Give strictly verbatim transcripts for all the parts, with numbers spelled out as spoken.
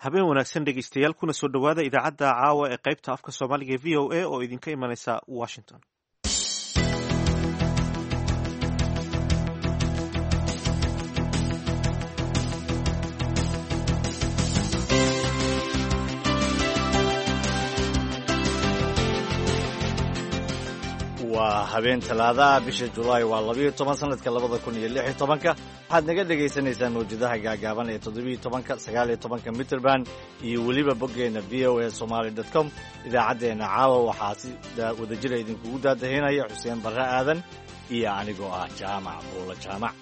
habeen wanaagsan dhegeystayaal kuna soo dhowaada idaacadda caawa ee qaybta afka soomaaliga ee v o a oo idinka imanaysa washington. waa habeen talaadaha bisha julaay waa labayo toban sanadka labada kun iyo lix iyo tobanka waxaad naga dhagaysanaysaan mawjadaha gaagaaban ee toddobiyo tobanka sagaaliyo tobanka mitrband iyo weliba boggeena v o a somaly dot com idaacaddeenna caawa waxaa si wadajira idinkugu daadahinaya xuseen barre aadan iyo anigoo ah jaamac buula jaamac.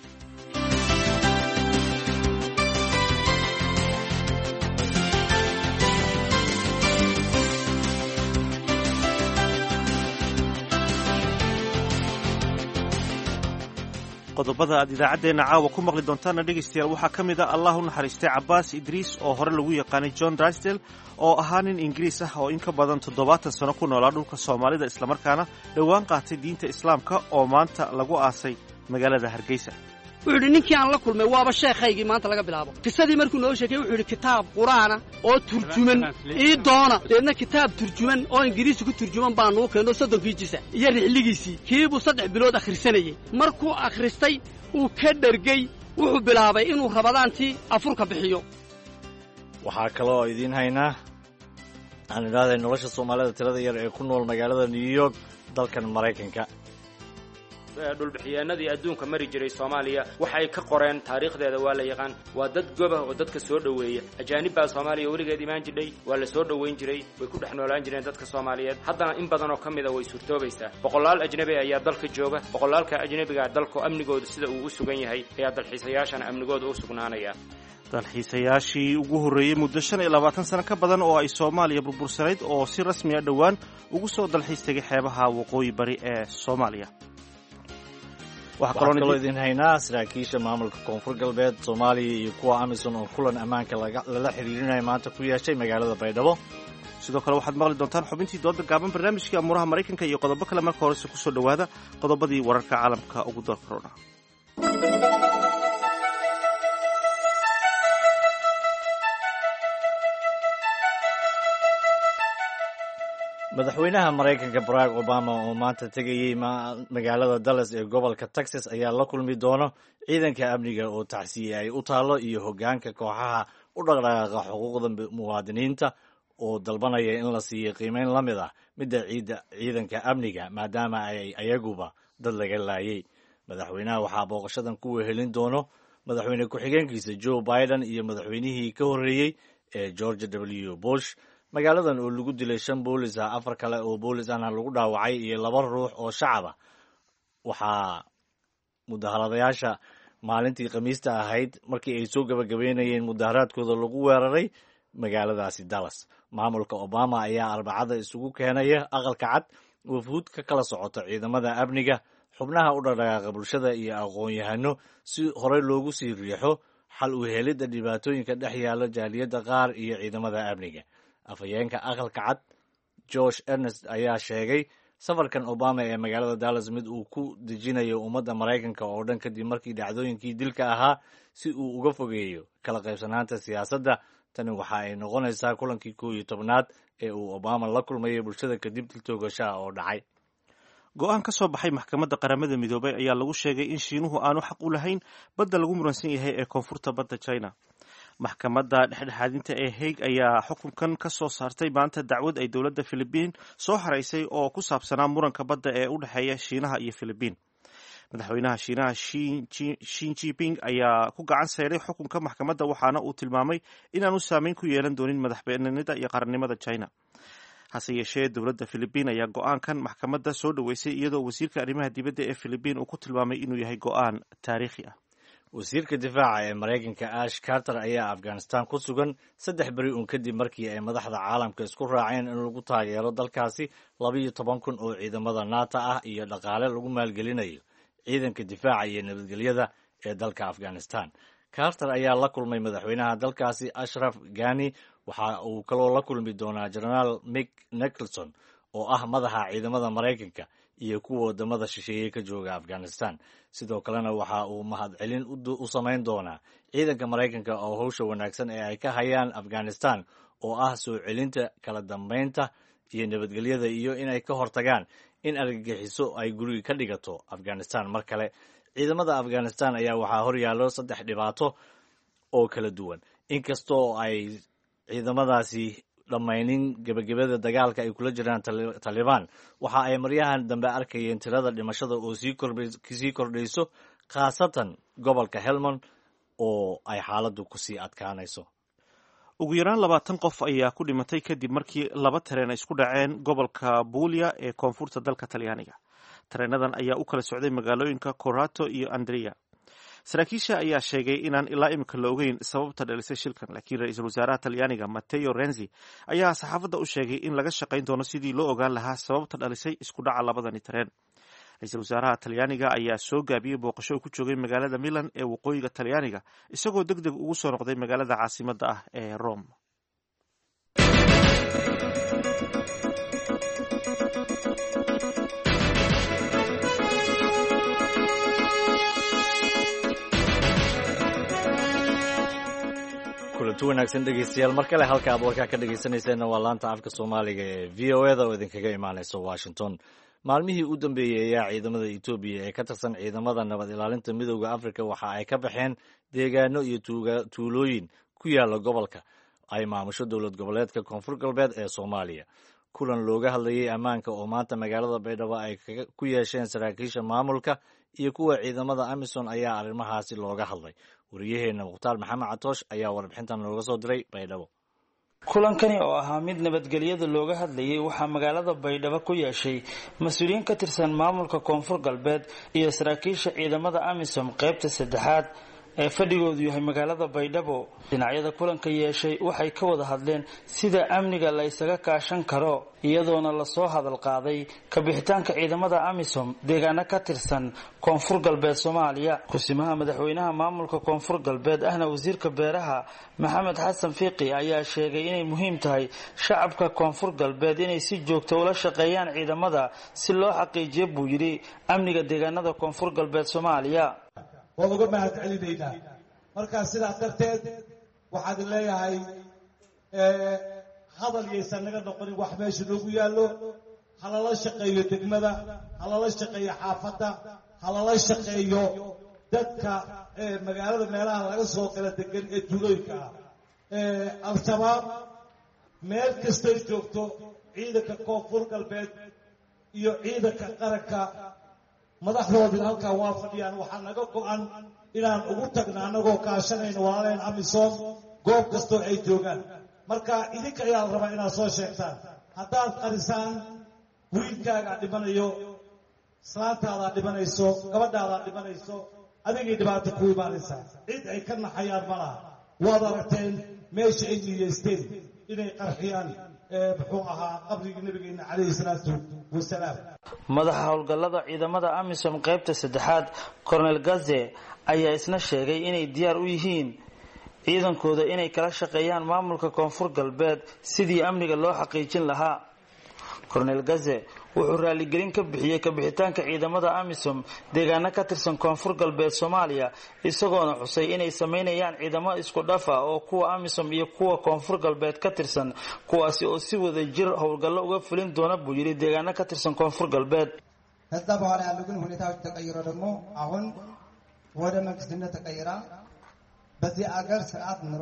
qodobada aad idaacaddeenna caawa ku maqli doontaana dhegaystayaal waxaa ka mid a allah u naxariistay cabbaas idriis oo hore lagu yaqaanay john drysdale oo ahaa nin ingiriis ah oo in ka badan toddobaatan sano ku noolaa dhulka soomaalida islamarkaana dhowaan qaatay diinta islaamka oo maanta lagu aasay magaalada hargeysa. wuxuu yidhi ninkii aan la kulmay waaba sheekhaygii maanta laga bilaabo qisadii markuu noo sheegay wuxuu yidhi kitaab qur'aana oo turjuman ii doona deedna kitaab turjuman oo ingiriisi ku turjuman baa nuu keeno soddonkii jisa iyo rixligiisii kiibuu saddex bilood akhrisanayey markuu akhristay uu ka dhergey wuxuu bilaabay inuu rabadaantii afurka bixiyo. waxaa kaloo idiin haynaa aan idhaahday nolosha soomaalida tirada yar ee ku nool magaalada new york dalkan maraykanka. dhulbixiyeenadii adduunka mari jiray soomaaliya waxay ka qoreen taariikhdeeda waa la yaqaan waa dad gobah oo dadka soo dhoweeya ajaanib baa soomaaliya weligeed imaan jidhay waa la soo dhoweyn jiray way ku dhex noolaan jireen dadka soomaaliyeed haddana in badan oo ka mida way suurtoobaysaa boqolaal ajnabi ayaa dalka jooga boqolaalka ajnabiga dalku amnigooda sida uu u sugan yahay ayaa dalxiisayaashana amnigooda u sugnaanaya. dalxiisayaashii ugu horreeyey muddo shan iyo labaatan sano ka badan oo ay soomaaliya burbursanayd oo si rasmi a dhowaan ugu soo dalxiis tegay xeebaha waqooyi bari ee soomaaliya. waxaa kaloo idin haynaa saraakiisha maamulka koonfur galbeed soomaaliya iyo kuwa amisom oo kulan ammaanka lala xiriirinaya maanta ku yeeshay magaalada baydhabo. sidoo kale waxaad maqli doontaan xubintii dooda gaaban barnaamijkii amuuraha maraykanka iyo qodobo kale marka horese ku soo dhowaada qodobadii wararka caalamka ugu door korona. madaxweynaha maraykanka barack obama oo maanta tegayey magaalada dallas ee gobolka texas ayaa la kulmi doono ciidanka amniga oo tacsiye ay u taallo iyo hoggaanka kooxaha u dhaqdhaqaaqa xuquuqda muwaadiniinta oo dalbanaya in la siiyo qiimeyn la mid ah midda ciidanka amniga maadaama ay ayaguba dad laga laayay. madaxweynaha waxaa booqashadan ku wehelin doono madaxweyne ku-xigeenkiisa joe biden iyo madaxweynihii ka horreeyey ee george w bush. magaaladan oo lagu dilay shan boolis ah afar kale oo boolis ahna lagu dhaawacay iyo laba ruux oo shacaba waxaa mudaharadayaasha maalintii khamiista ahayd markii ay soo gabagabeynayeen mudaharaadkooda lagu weeraray magaaladaasi dallas. maamulka obama ayaa arbacada isugu keenaya aqalka cad wafuud ka kala socota ciidamada amniga xubnaha u dhaqdhaqaaqa bulshada iyo aqoon-yahano si horey loogu sii riixo xal u helidda dhibaatooyinka dhex yaala jaaliyadda qaar iyo ciidamada amniga. afhayeenka aqalka cad josh ernest ayaa sheegay safarkan obama ee magaalada dallas mid uu ku dejinayo ummadda maraykanka oo dhan kadib markii dhacdooyinkii dilka ahaa si uu uga fogeeyo kala qaybsanaanta siyaasadda. tani waxa ay noqonaysaa kulankii kow iyo tobnaad ee uu obama la kulmayay bulshada kadib dil toogashaha oo dhacay. go-aan ka soo baxay maxkamadda qaramada midoobay ayaa lagu sheegay in shiinuhu aanu xaq u lahayn badda lagu muransan yahay ee koonfurta badda china. maxkamadda dhexdhexaadinta ee hague ayaa xukunkan ka soo saartay maanta dacwad ay dowladda philibiin soo xaraysay oo ku saabsanaa muranka badda ee u dhexeeya shiinaha iyo philibiin. madaxweynaha shiinaha shin jinping ayaa ku gacan sayray xukunka maxkamadda waxaana uu tilmaamay inaanu saameyn ku yeelan doonin madaxbannaanida iyo qarannimada china. hase yeeshee dowladda philibiin ayaa go-aankan maxkamadda soo dhoweysay iyadoo wasiirka arrimaha dibadda ee philibiin uu ku tilmaamay inuu yahay go-aan taariikhi ah. wasiirka difaaca ee maraykanka ash carter ayaa afghanistan ku sugan saddex beri uun kadib markii ay madaxda caalamka isku raaceen in lagu taageero dalkaasi labayo toban kun oo ciidamada nato ah iyo dhaqaale lagu maalgelinayo ciidanka difaaca iyo nabadgelyada ee dalka afghanistan. carter ayaa la kulmay madaxweynaha dalkaasi ashraf ghani waxa uu kaloo la kulmi doonaa genaraal mick nicholson oo ah madaxa ciidamada maraykanka iyo kuwa wadamada shisheeye ka jooga afghanistan. sidoo kalena waxa uu mahadcelin u samayn doonaa ciidanka maraykanka oo howsha wanaagsan ee ay ka hayaan afghanistan oo ah soo celinta kala dambeynta iyo nabadgelyada iyo inay ka hortagaan in argagixiso ay guriga ka dhigato afghanistan mar kale. ciidamada afghanistan ayaa waxaa horyaallo saddex dhibaato oo kala duwan. inkastoo ay ciidamadaasi dhammaynin gebagabada dagaalka ay kula jiraan talibaan, waxa ay maryahan dambe arkayeen tirada dhimashada oo sii kordhayso, khaasatan gobolka helmond oo ay xaaladdu kusii adkaanayso. ugu yaraan labaatan qof ayaa ku dhimatay kadib markii laba tareen ay isku dhaceen gobolka buulia ee koonfurta dalka talyaaniga. tareenadan ayaa u kala socday magaalooyinka corato iyo andria. saraakiisha ayaa sheegay inaan ilaa imika la ogeyn sababta dhalisay shilkan, laakiin ra-iisul wasaaraha talyaaniga Matteo Renzi ayaa saxaafadda u sheegay in laga shaqayn doono sidii loo ogaan lahaa sababta dhalisay isku dhaca labadani tareen. ra-iisul wasaaraha talyaaniga ayaa soo gaabiyey booqasho uu ku joogay magaalada Milan ee waqooyiga talyaaniga, isagoo deg deg ugu soo noqday magaalada caasimadda ah ee Rome. kulanti wanaagsan dhegeystayaal, mar kale halka aad warkaa ka dhegeysanayseena waa laanta afka soomaaliga ee v o eda oo idinkaga imaaneysa Washington. maalmihii u dambeeyey ayaa ciidamada Etoobiya ee ka tirsan ciidamada nabad ilaalinta midowda Afrika waxa ay ka baxeen deegaano iyo tuulooyin ku yaala gobolka ay maamusho dowlad goboleedka koonfur galbeed ee Soomaaliya. kulan looga hadlayay ammaanka oo maanta magaalada Baydhabo ay ku yeesheen saraakiisha maamulka iyo kuwa ciidamada Amisom ayaa arrimahaasi looga hadlay. wariyaheena Mukhtaar Maxamed Catoosh ayaa warbixintan looga soo diray Baydhabo. kulankani oo ahaa mid nabadgelyada looga hadlayay waxaa magaalada Baydhabo ku yeeshay mas'uuliyiin ka tirsan maamulka koonfur galbeed iyo saraakiisha ciidamada Amisom qaybta saddexaad ee fadhigoodu yahay magaalada Baydhabo. dhinacyada kulanka yeeshay waxay ka wada hadleen sida amniga la isaga kaashan karo, iyadoona la soo hadal qaaday ka bixitaanka ciidamada Amisom deegaano ka tirsan koonfur galbeed Soomaaliya. kusimaha madaxweynaha maamulka koonfur galbeed ahna wasiirka beeraha Maxamed Xasan Fiiqi ayaa sheegay inay muhiim tahay shacabka koonfur galbeed inay si joogto ula shaqeeyaan ciidamada si loo xaqiijiyo buu yiri amniga deegaanada koonfur galbeed Soomaaliya. waan uga mahadcelinaynaa. markaa sidaas darteed waxaad leeyahay hadal yaysan naga noqonin wax meesha noogu yaallo. halala shaqeeyo degmada, halala shaqeeyo xaafadda, halala shaqeeyo dadka magaalada meelaha laga soo kala degan ee tuulooyinka ah. al-shabaab meel kastay joogto, ciidanka koonfur galbeed iyo ciidanka qaranka madaxdoodii halkaa waa fadhiyaan. waxaa naga go-an inaan ugu tagno annagoo kaashanayno walaaleen Amisom goob kastoo ay joogaan. marka idinka ayaa la rabaa inaad soo sheegtaan. haddaad qarisaan wiilkaagaa dhimanayo, islaantaadaa dhimanayso, gabadhaadaa dhimanayso, adigay dhibaato ku imaanaysaa. cid ay ka naxayaan ma laha. waad aragteen meesha ay niyeysteen inay qarxiyaan muxuu ahaa qabrigii nabigeena calayhi salaatu wasalaam. madaxa howlgallada ciidamada Amisom qaybta saddexaad Colonel Gaze ayaa isna sheegay inay diyaar u yihiin ciidankooda inay kala shaqeeyaan maamulka koonfur galbeed sidii amniga loo xaqiijin lahaa. Colonel Gaze wuxuu raaligelin ka bixiyay ka bixitaanka ciidamada Amisom deegaano ka tirsan koonfur galbeed Soomaaliya, isagoona xusay inay sameynayaan ciidamo isku dhaf ah oo kuwa Amisom iyo kuwa koonfur galbeed ka tirsan, kuwaasi oo si wada jir howlgallo uga fulin doona buu yiri deegaano ka tirsan koonfur galbeed. ከዛ በኋላ ያሉ ግን ሁኔታዎች ተቀይረው ደግሞ አሁን ወደ መንግስትነት ተቀይራ በዚህ አገር ስርዓት ኑሮ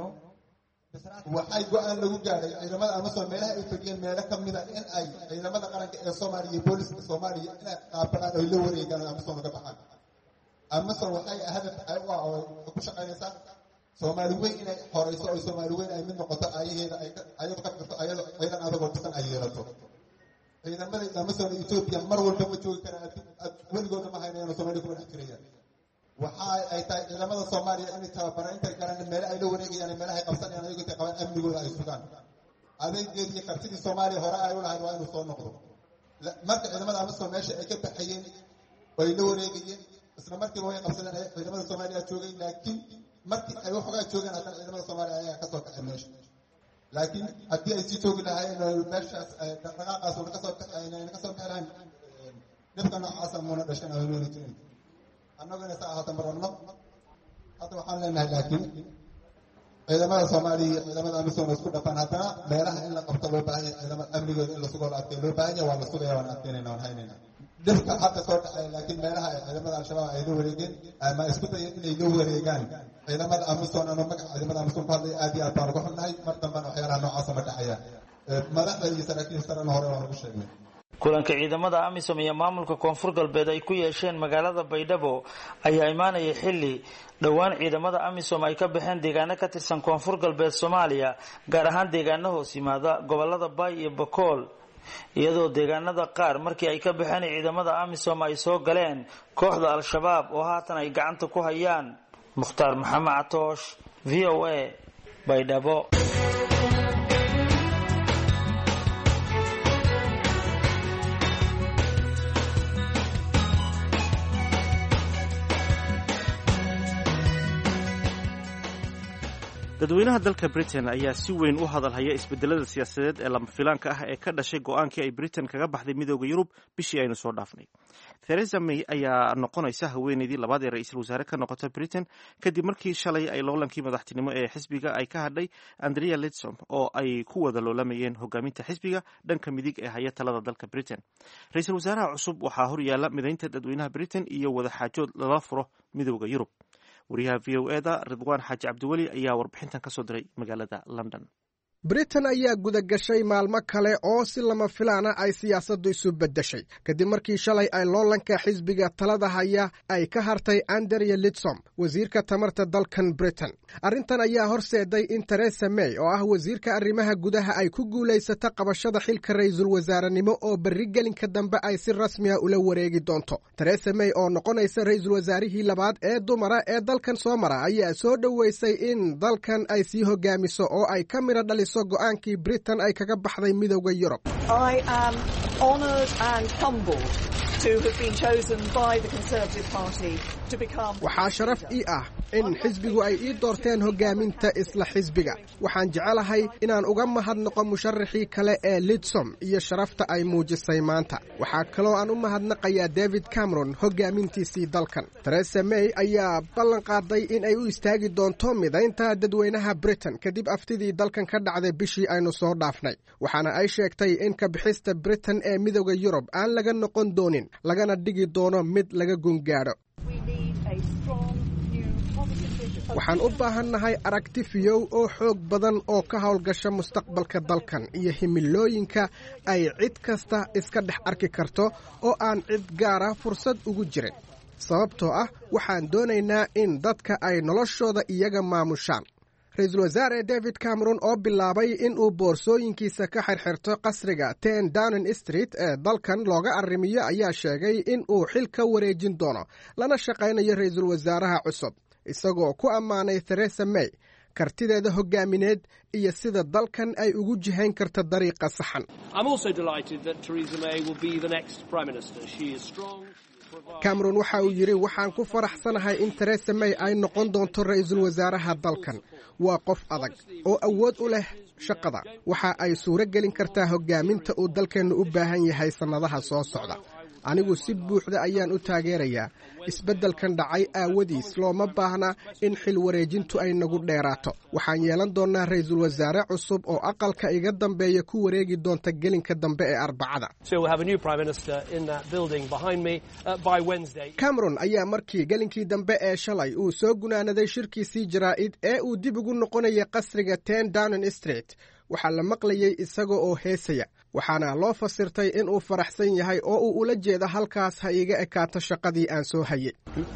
waxay go'aan lagu gaaray ciidamada Amisom meelaha ay fadhiyeen meelo ka mid ah in ay ciidamada qaranka ee Soomaaliya iyo booliska Soomaaliya inay qaabkaan ay la wareegaan Amisom ka baxaan. Amisom waxay hadaf ay ku shaqaynaysaa Soomaali weyn inay horeyso oo Soomaali weyn ay mid noqoto ayaheeda ay ayadu ka dhigto ayadu ciidan adag oo dhisan ay yeelato. ciidamada Amisom ee Ethiopia mar walba ma joogi karaan, weligood ma haynayaan Soomaaliya ku dhex jirayaan. waxa ay tahay ciidamada Soomaaliya inay tababaran inta garan meel ay la wareegayaan meel ay qabsanayaan ayagu ay qabaan amnigooda ay sugaan. adeegyada iyo kartidii Soomaaliya hore ay u lahayd waa inuu soo noqdo. marka ciidamada Amisom meesha ay ka baxayeen way la wareegayeen, isla markiiba way qabsadeen ciidamada Soomaaliya joogay, laakiin markii ay waxoogaa joogeen haddana ciidamada Soomaaliya ayaa ka soo kacay meesha. laakiin haddii ay sii joogi lahaayeen meeshaas dhaqdhaqaaqaas oo ka soo baxayeen ka soo baxayeen dhibka noocaasa muuna dhashan ama muuna jirin annaguna saa ahaata ma rabno hadda waxaan leenahay laakiin ciidamada soomaaliya iyo ciidamada amisom isku dhafaan haddana meelaha in la qabto loo baahan yahay ciidamada amnigooda in la sugo la adkeeyo loo baahan yahay waa la sugaya waan adkeynayna waan haynayna dhibka hadda soo dhacaya laakiin meelaha ay ciidamada al-shabaab ay la wareegeen ama isku dayeen inay la wareegaan ciidamada amisom ama magaca ciidamada amisom ku hadlaya aad iyo aad baan uga xunnahay mar dambana waxyaalaha noocaasa ma dhacayaan madaxda iyo saraakiil sarena hore waan ugu sheegnay kulanka ciidamada amisom iyo maamulka koonfur galbeed ay ku yeesheen magaalada baydhabo ayaa imaanaya xilli dhowaan ciidamada amisom ay ka baxeen deegaano ka tirsan koonfur galbeed soomaaliya gaar ahaan deegaano hoos yimaada gobolada baay iyo bakool iyadoo deegaanada qaar markii ay ka baxeen ciidamada amisom ay soo galeen kooxda al-shabaab oo haatan ay gacanta ku hayaan. Mukhtaar Maxamed Catoosh, V O A, Baydhabo. dadweynaha dalka Britain ayaa si weyn u hadalhaya isbedelada siyaasadeed ee lama filaanka ah ee ka dhashay go'aankii ay Britain kaga baxday midowda Yurub bishii aynu soo dhaafnay. Theresa May ayaa noqonaysa haweeneydii labaad ee ra'iisul wasaare ka noqota Britain kadib markii shalay ay loolankii madaxtinimo ee xisbiga ay ka hadhay Andrea Leadsom oo ay ku wada loolamayeen hogaaminta xisbiga dhanka midig ee haya talada dalka Britain. Ra'iisul wasaaraha cusub waxaa hor yaala midaynta dadweynaha Britain iyo wada xaajood lala furo midowda Yurub. wariyaha V O A da Ridwaan Xaaji Cabdiweli ayaa warbixintan ka soo diray magaalada London. Britain ayaa guda gashay maalmo kale oo si lama filaana ay siyaasaddu isu beddeshay kadib markii shalay ay loolanka xisbiga talada haya ay ka hartay Andrea Leadsom, wasiirka tamarta dalkan Britain. Arrintan ayaa horseeday in Theresa May oo ah wasiirka arrimaha gudaha ay ku guulaysata qabashada xilka ra'iisul wasaarenimo oo berri gelinka dambe ay si rasmi ah ula wareegi doonto. Theresa May oo noqonaysa ra'iisul wasaarihii labaad ee dumara ee dalkan soo mara ayaa soo dhoweysay in dalkan ay sii hogaamiso oo ay ka mira dhaliso go'aankii Britain ay kaga baxday midowda Yurub. I am honored and humbled to have been chosen by the Conservative Party to become. Waxaa sharaf ii ah in xisbigu ay ii doorteen hogaaminta isla xisbiga. Waxaan jecelahay inaan uga mahadnaqo musharaxii kale ee Leadsom iyo sharafta ay muujisay maanta. Waxaa kaloo aan u mahadnaqayaa David Cameron hogaamintiisii dalkan. Theresa May ayaa ballan qaaday in ay u istaagi doonto midaynta dadweynaha Britain kadib aftidii dalkan ka dhacday bishii aynu soo dhaafnay. Waxaana ay sheegtay in ka bixista Britain ee midowda Yurub aan laga noqon doonin lagana dhigi doono mid laga gungaadho. waxaan u baahannahay aragti fiyow oo xoog badan oo ka howlgasha mustaqbalka dalkan iyo himilooyinka ay cid kasta iska dhex arki karto oo aan cid gaara fursad ugu jirin sababtoo ah waxaan doonaynaa in dadka ay noloshooda iyaga maamushaan. Ra'iisul wasaare David Cameron oo bilaabay in uu boorsooyinkiisa ka xirxirto qasriga ten Downing Street ee dalkan looga arrimiyo ayaa sheegay in uu xil ka wareejin doono lana shaqaynayo ra'iisul wasaaraha cusub isagoo ku ammaanay Theresa May kartideeda hogaamineed iyo sida dalkan ay ugu jihayn karto dariiqa saxan. Cameron waxa uu yiri waxaan ku faraxsanahay in Theresa May ay noqon doonto ra'iisul wasaaraha dalkan. Waa qof adag oo awood u leh shaqada. Waxa ay suuro gelin kartaa hogaaminta uu dalkeenu u baahan yahay sanadaha soo socda. Anigu si buuxda ayaan u taageerayaa isbeddelkan dhacay aawadiis looma baahna in xil wareejintu ay nagu dheeraato. Waxaan yeelan doonaa ra'iisul wasaare cusub oo aqalka iga dambeeya ku wareegi doonta gelinka dambe ee Arbacada. Cameron ayaa markii gelinkii dambe ee shalay uu soo gunaanaday shirkiisii jaraa'id ee uu dib ugu noqonayay qasriga ten Downing Street waxaa la maqlayay isaga oo heesaya waxaana loo fasirtay in uu faraxsan yahay oo uu ula jeedo halkaas ha iga ekaato shaqadii aan soo hayay.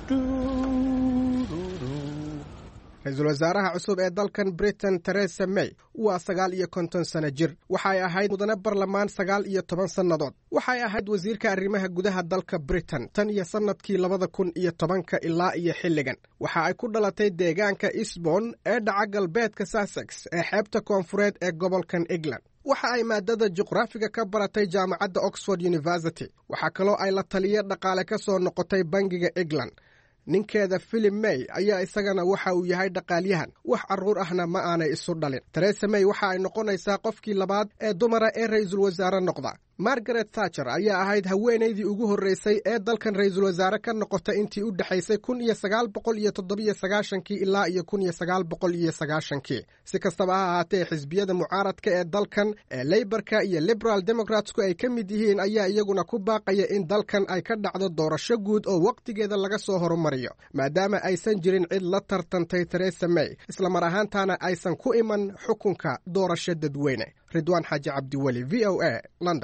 Ra'iisul wasaaraha cusub ee dalkan Britain Theresa May waa sagaal iyo konton sano jir. Waxay ahayd mudane barlamaan sagaal iyo toban sannadood. Waxay ahayd wasiirka arrimaha gudaha dalka Britain tan iyo sanadkii labada kun iyo tobanka ilaa iyo xilligan. Waxa ay ku dhalatay deegaanka Eastbourne ee dhaca galbeedka Sussex ee xeebta koonfureed ee gobolkan England. Waxa ay maadada juqraafiga ka baratay jaamacadda Oxford University. Waxa kaloo ay la taliye dhaqaale ka soo noqotay bangiga England. ninkeeda Philip May ayaa isagana waxa uu yahay dhaqaalyahan wax caruur ahna ma aanay isu dhalin. Theresa May waxa ay noqonaysaa qofkii labaad ee dumara ee ra'iisul wasaare noqda margaret thatcher ayaa ahayd haweenaydii ugu horreysay ee dalkan ra'iisul wasaare ka noqota intii u dhexaysay kun iyo sagaal boqol iyo toddobiyo sagaashankii ilaa iyo kun iyo sagaal boqol iyo sagaashankii si kastaba ha ahaatee xisbiyada mucaaradka ee dalkan ee leybarka iyo liberal democratsku ay ka mid yihiin ayaa iyaguna ku baaqaya in dalkan ay ka dhacdo doorasho guud oo wakhtigeeda laga soo horumariyo maadaama aysan jirin cid la tartantay theresa may islamar ahaantaana aysan ku iman xukunka doorasho dadweyne. ridwaan xaaji cabdiweli, v o a, london.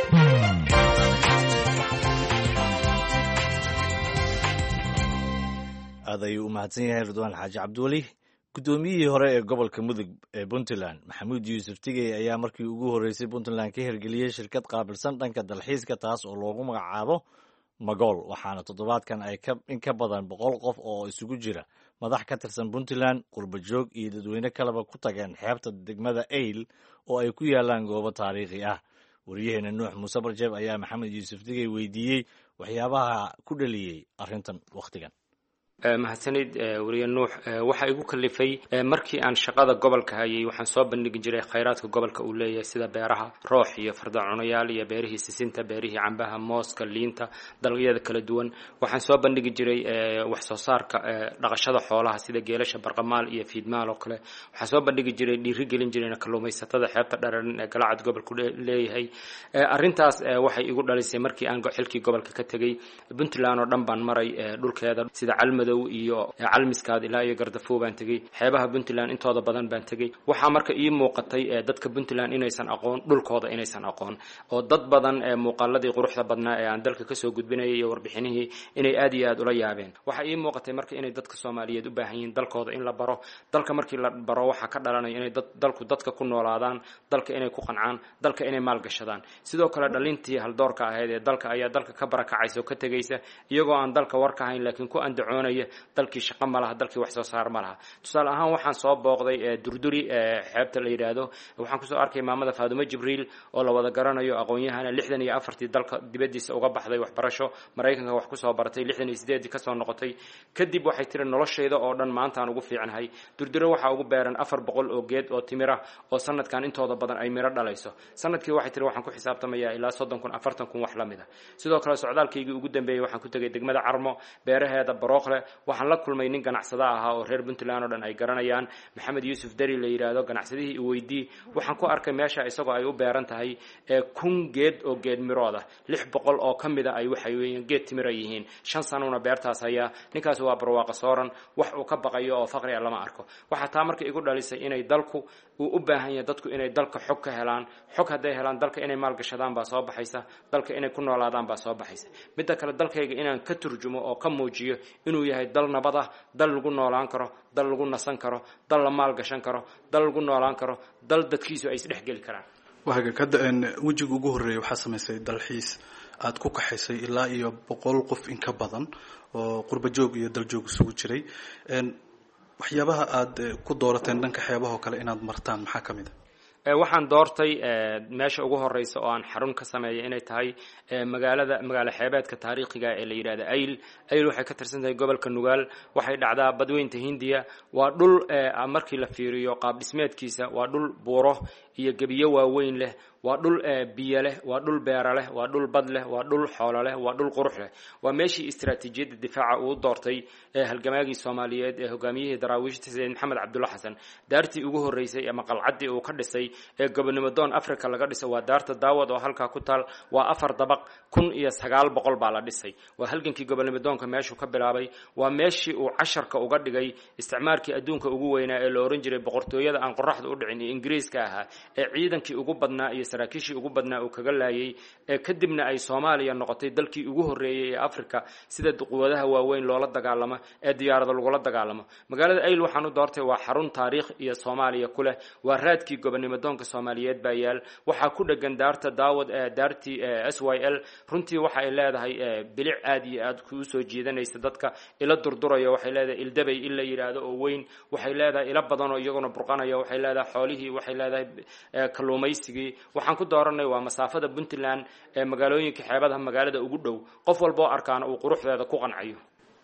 aad ayuu u mahadsan yahay ridwaan xaaji cabdiweli. guddoomiyihii hore ee gobolka mudug ee puntland maxamuud yuusuf tigey ayaa markii ugu horreysay puntland ka hirgeliyey shirkad qaabilsan dhanka dalxiiska taas oo loogu magacaabo magool waxaana toddobaadkan ay in ka badan boqol qof oo isugu jira madax ka tirsan puntland qurba joog iyo dadweyne kaleba ku tageen xeebta degmada eyl oo ay ku yaalaan goobo taariikhi ah. wariyaheena nuux muuse barjeeb ayaa maxamed yuusuf tigey weydiiyey waxyaabaha ku dhaliyey arrintan wakhtigan. mahadsanid wariye nuux waxa igu kalifay markii aan shaqada gobolka hayay waxaan soo bandhigi jiray khayraadka gobolka uu leeyahay sida beeraha roox iyo fardacunayaal iyo beerihii sisinta beerihii cambaha mooska liinta dalagyada kala duwan waxaan soo bandhigi jiray wax soo saarka dhaqashada xoolaha sida geelasha barqamaal iyo fiidmaal oo kale waxaan soo bandhigi jiray dhiirigelin jirayna kalluumaysatada xeebta dhararan ee galacad gobolku leeyahay. arrintaas waxay igu dhalisay markii aan xilkii gobolka ka tegay puntland oo dhan baan maray dhulkeeda sida calmad iyo calmiskaad ilaa iyo gardafo baan tegey xeebaha puntland intooda badan baan tegey waxaa marka ii muuqatay dadka puntland inaysan aqoon dhulkooda inaysan aqoon oo dad badan muuqaaladii quruxda badnaa ee aan dalka kasoo gudbinayay iyo warbixinihii inay aad iyo aad ula yaabeen. waxaa ii muuqatay marka inay dadka soomaaliyeed u baahan yihiin dalkooda in la baro dalka markii la baro waxaa ka dhalanaya inay dalku dadka ku noolaadaan dalka inay ku qancaan dalka inay maalgashadaan. sidoo kale dhalintii haldoorka ahayd ee dalka ayaa dalka ka barakacaysa oo ka tegaysa iyagoo aan dalka war ka hayn laakiin ku andacoonaya dalkii shaqo ma laha dalkii wax soo saar ma laha. tusaale ahaan waxaan soo booqday durduri xeebta la yidhaahdo waxaan kusoo arkay maamada faadumo jibriil oo la wada garanayo aqoon-yahana lixdan iyo afartii dalka dibadiisa uga baxday waxbarasho maraykanka wax kusoo baratay lixdan iyo sideedii kasoo noqotay kadib waxay tiri noloshayda oo dhan maantaan ugu fiicanahay. durdure waxaa ugu beeran afar boqol oo geed oo timira oo sanadkan intooda badan ay miro dhalayso sanadkii waxay tiri waxaan ku xisaabtamayaa ilaa soddon kun afartan kun wax la mid ah. sidoo kale socdaalkaygii ugu dambeeyey waxaan ku tegay degmada carmo beeraheeda barooqle waxaan la kulmay nin ganacsada ahaa oo reer puntland oo dhan ay garanayaan maxamed yuusuf dari la yidhaahdo ganacsadihii i weydii waxaan ku arkay meesha isagoo ay u beeran tahay kun geed oo geed mirooda lix boqol oo ka mida ay waxay weeyaan geed timira yihiin shan sanuna beertaas hayaa ninkaas waa barwaaqa sooran wax uu ka baqayo oo faqri ah lama arko. waxaa taa marka igu dhalisay inay dalku uu u baahan yahay dadku inay dalka xog ka helaan xog hadday helaan dalka inay maalgashadaan baa soo baxaysa dalka inay ku noolaadaan baa soo baxaysa. midda kale dalkayga inaan ka turjumo oo ka muujiyo inuu yahay dal nabad ah dal lagu noolaan karo dal lagu nasan karo dal la maal gashan karo dal lagu noolaan karo dal dadkiisu ay isdhex geli karaan. waxa ka wejiga ugu horreeyay waxaa samaysay dalxiis aad ku kaxaysay ilaa iyo boqol qof in ka badan oo qurba joog iyo dal joog isugu jiray. waxyaabaha aad ku doorateen dhanka xeebaha oo kale inaad martaan maxaa ka mid ah? waxaan doortay meesha ugu horeysa oo aan xarun ka sameeyay inay tahay magaalada magaalo xeebeedka taariikhiga ee la yiraahdo ayl ayl waxay ka tirsan tahay gobolka nugaal waxay dhacdaa badweynta hindiya waa dhul markii la fiiriyo qaab dhismeedkiisa waa dhul buuro iyo gebiyo waaweyn leh waa dhul biyo leh waa dhul beera leh waa dhul bad leh waa dhul xoolo leh waa dhul qurux leh waa meeshii istiraatiijiyadda difaaca uu doortay halgamaagii Soomaaliyeed ee hogaamiyihii daraawiishta Sayid Maxamed Cabdulla Xasan daartii ugu horeysay ama qalcadii uu ka dhisay ee gobonimo doon Afrika laga dhisay waa daarta Daawad oo halka ku taal waa afar dabaq kun iyo sagaal boqol baa la dhisay waa halgankii gobonimo doonka meeshuu ka bilaabay waa meeshii uu casharka uga dhigay isticmaalkii adduunka ugu weynaa ee la oran jiray boqortooyada aan qorraxda u dhicin ee Ingiriiska ahaa ee ciidankii ugu badnaa iyo saraakiishii ugu badnaa uu kaga laayay ee kadibna ay Soomaaliya noqotay dalkii ugu horeeyay ee Afrika sida quwadaha waaweyn loola dagaalamo ee diyaarada lagula dagaalamo magaalada Ayl waxaan u doortay waa xarun taariikh iyo Soomaaliya ku leh waa raadkii gobonimo doonka Soomaaliyeed baa yaal waxa ku dhagan daarta Daawad ee daartii S Y L runtii waxa ay leedahay bilic aad iyo aad ku soo jiidanaysa dadka ila durdurayo waxay leedahay ildabay illa yiraahdo oo weyn waxay leedahay ila badan oo iyaguna burqanayo waxay leedahay xoolihii waxay leedahay kalluumaysigii waxaan ku dooranay waa masaafada Puntland ee magaalooyinka xeebadaha magaalada ugu dhow qof walba oo arkaan uu quruxdeeda ku qancayo.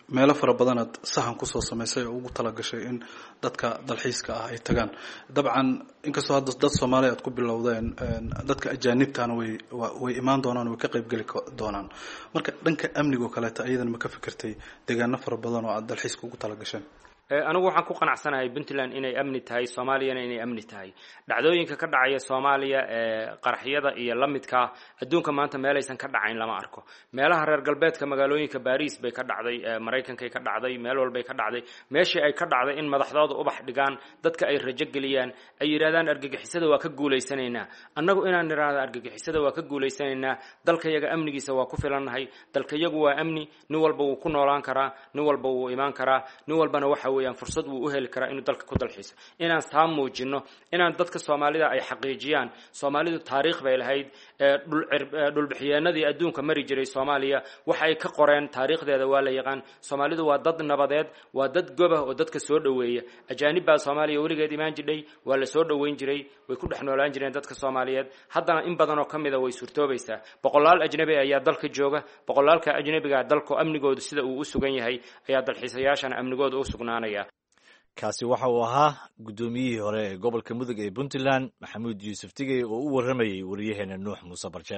meelo fara badanaad sahan kusoo samaysay oo ugu talagashay in dadka dalxiiska ah ay tagaan dabcan inkastoo hadda dad Soomaali aad ku bilowdeen dadka ajaanibtaana way way imaan doonaan way ka qayb gali doonaan marka dhanka amniga kale ta ayadan ma ka fikirtay deegaano fara badan oo aad dalxiiska ugu talagasheen anigu waxaan ku qanacsanahay Puntland inay amni tahay Soomaaliyana inay amni tahay dhacdooyinka ka dhacaya Soomaaliya ee qaraxyada iyo lamidka adduunka maanta meel aysan ka dhacayn lama arko meelaha reer galbeedka magaalooyinka Paris bay ka dhacday Mareykanka ka dhacday meel walba ay ka dhacday meeshii ay ka dhacday in madaxdooda ubax dhigaan dadka ay rajo galiyaan ay yiraahdaan argagixisada waa ka guuleysanaynaa annagu inaan niraahdo argagixisada waa ka guuleysanaynaa dalka yaga amnigiisa waa ku filannahay dalka yagu waa amni nin walba uu ku noolaan karaa nin walba uu imaan karaa nin walbana waxa weeyaan fursad uu u heli karaa inuu dalka ku dalxiiso inaan saam muujino inaan dadka Soomaalida ay xaqiijiyaan Soomaalidu taariikh bay lahayd dhul bixiyeenadii adduunka mari jiray Soomaaliya waxa ay ka qoreen taariikhdeeda waa la yaqaan Soomaalidu waa dad nabadeed waa dad goba oo dadka soo dhaweeya ajaanib baa Soomaaliya weligeed imaan jiray waa la soo dhaweyn jiray way ku dhexnoolaan jireen dadka Soomaaliyeed haddana in badan oo kamida way suurtoobaysaa boqolaal ajnabi ayaa dalka jooga boqolaalka ajnabiga dalka amnigoodu sida uu u sugan yahay ayaa dalxiisayaashana amnigoodu u sugnaanaya kaasi waxa uu ahaa gudoomiyihii hore ee gobolka Mudug ee Puntland Maxamuud Yuusuf Tigey oo u waramayay wariyaheena Nuux Muuse Barjeeb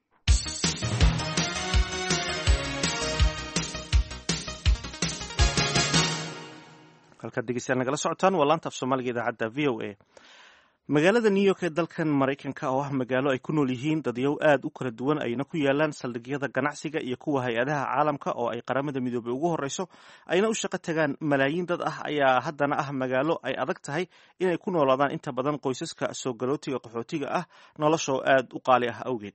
halka dhegeystayaal nagala socotaan waa laanta af Soomaaliga idaacadda V O A magaalada New York ee dalkan Mareykanka oo ah magaalo ay ku nool yihiin dadyow aad u kala duwan ayna ku yaalaan saldhigyada ganacsiga iyo kuwa hay'adaha caalamka oo ay qaramada midoobay ugu horeyso ayna u shaqo tagaan malaayiin dad ah ayaa haddana ah magaalo ay adag tahay inay ku noolaadaan inta badan qoysaska soo galootiga qaxootiga ah noloshoo aad u qaali ah awgeed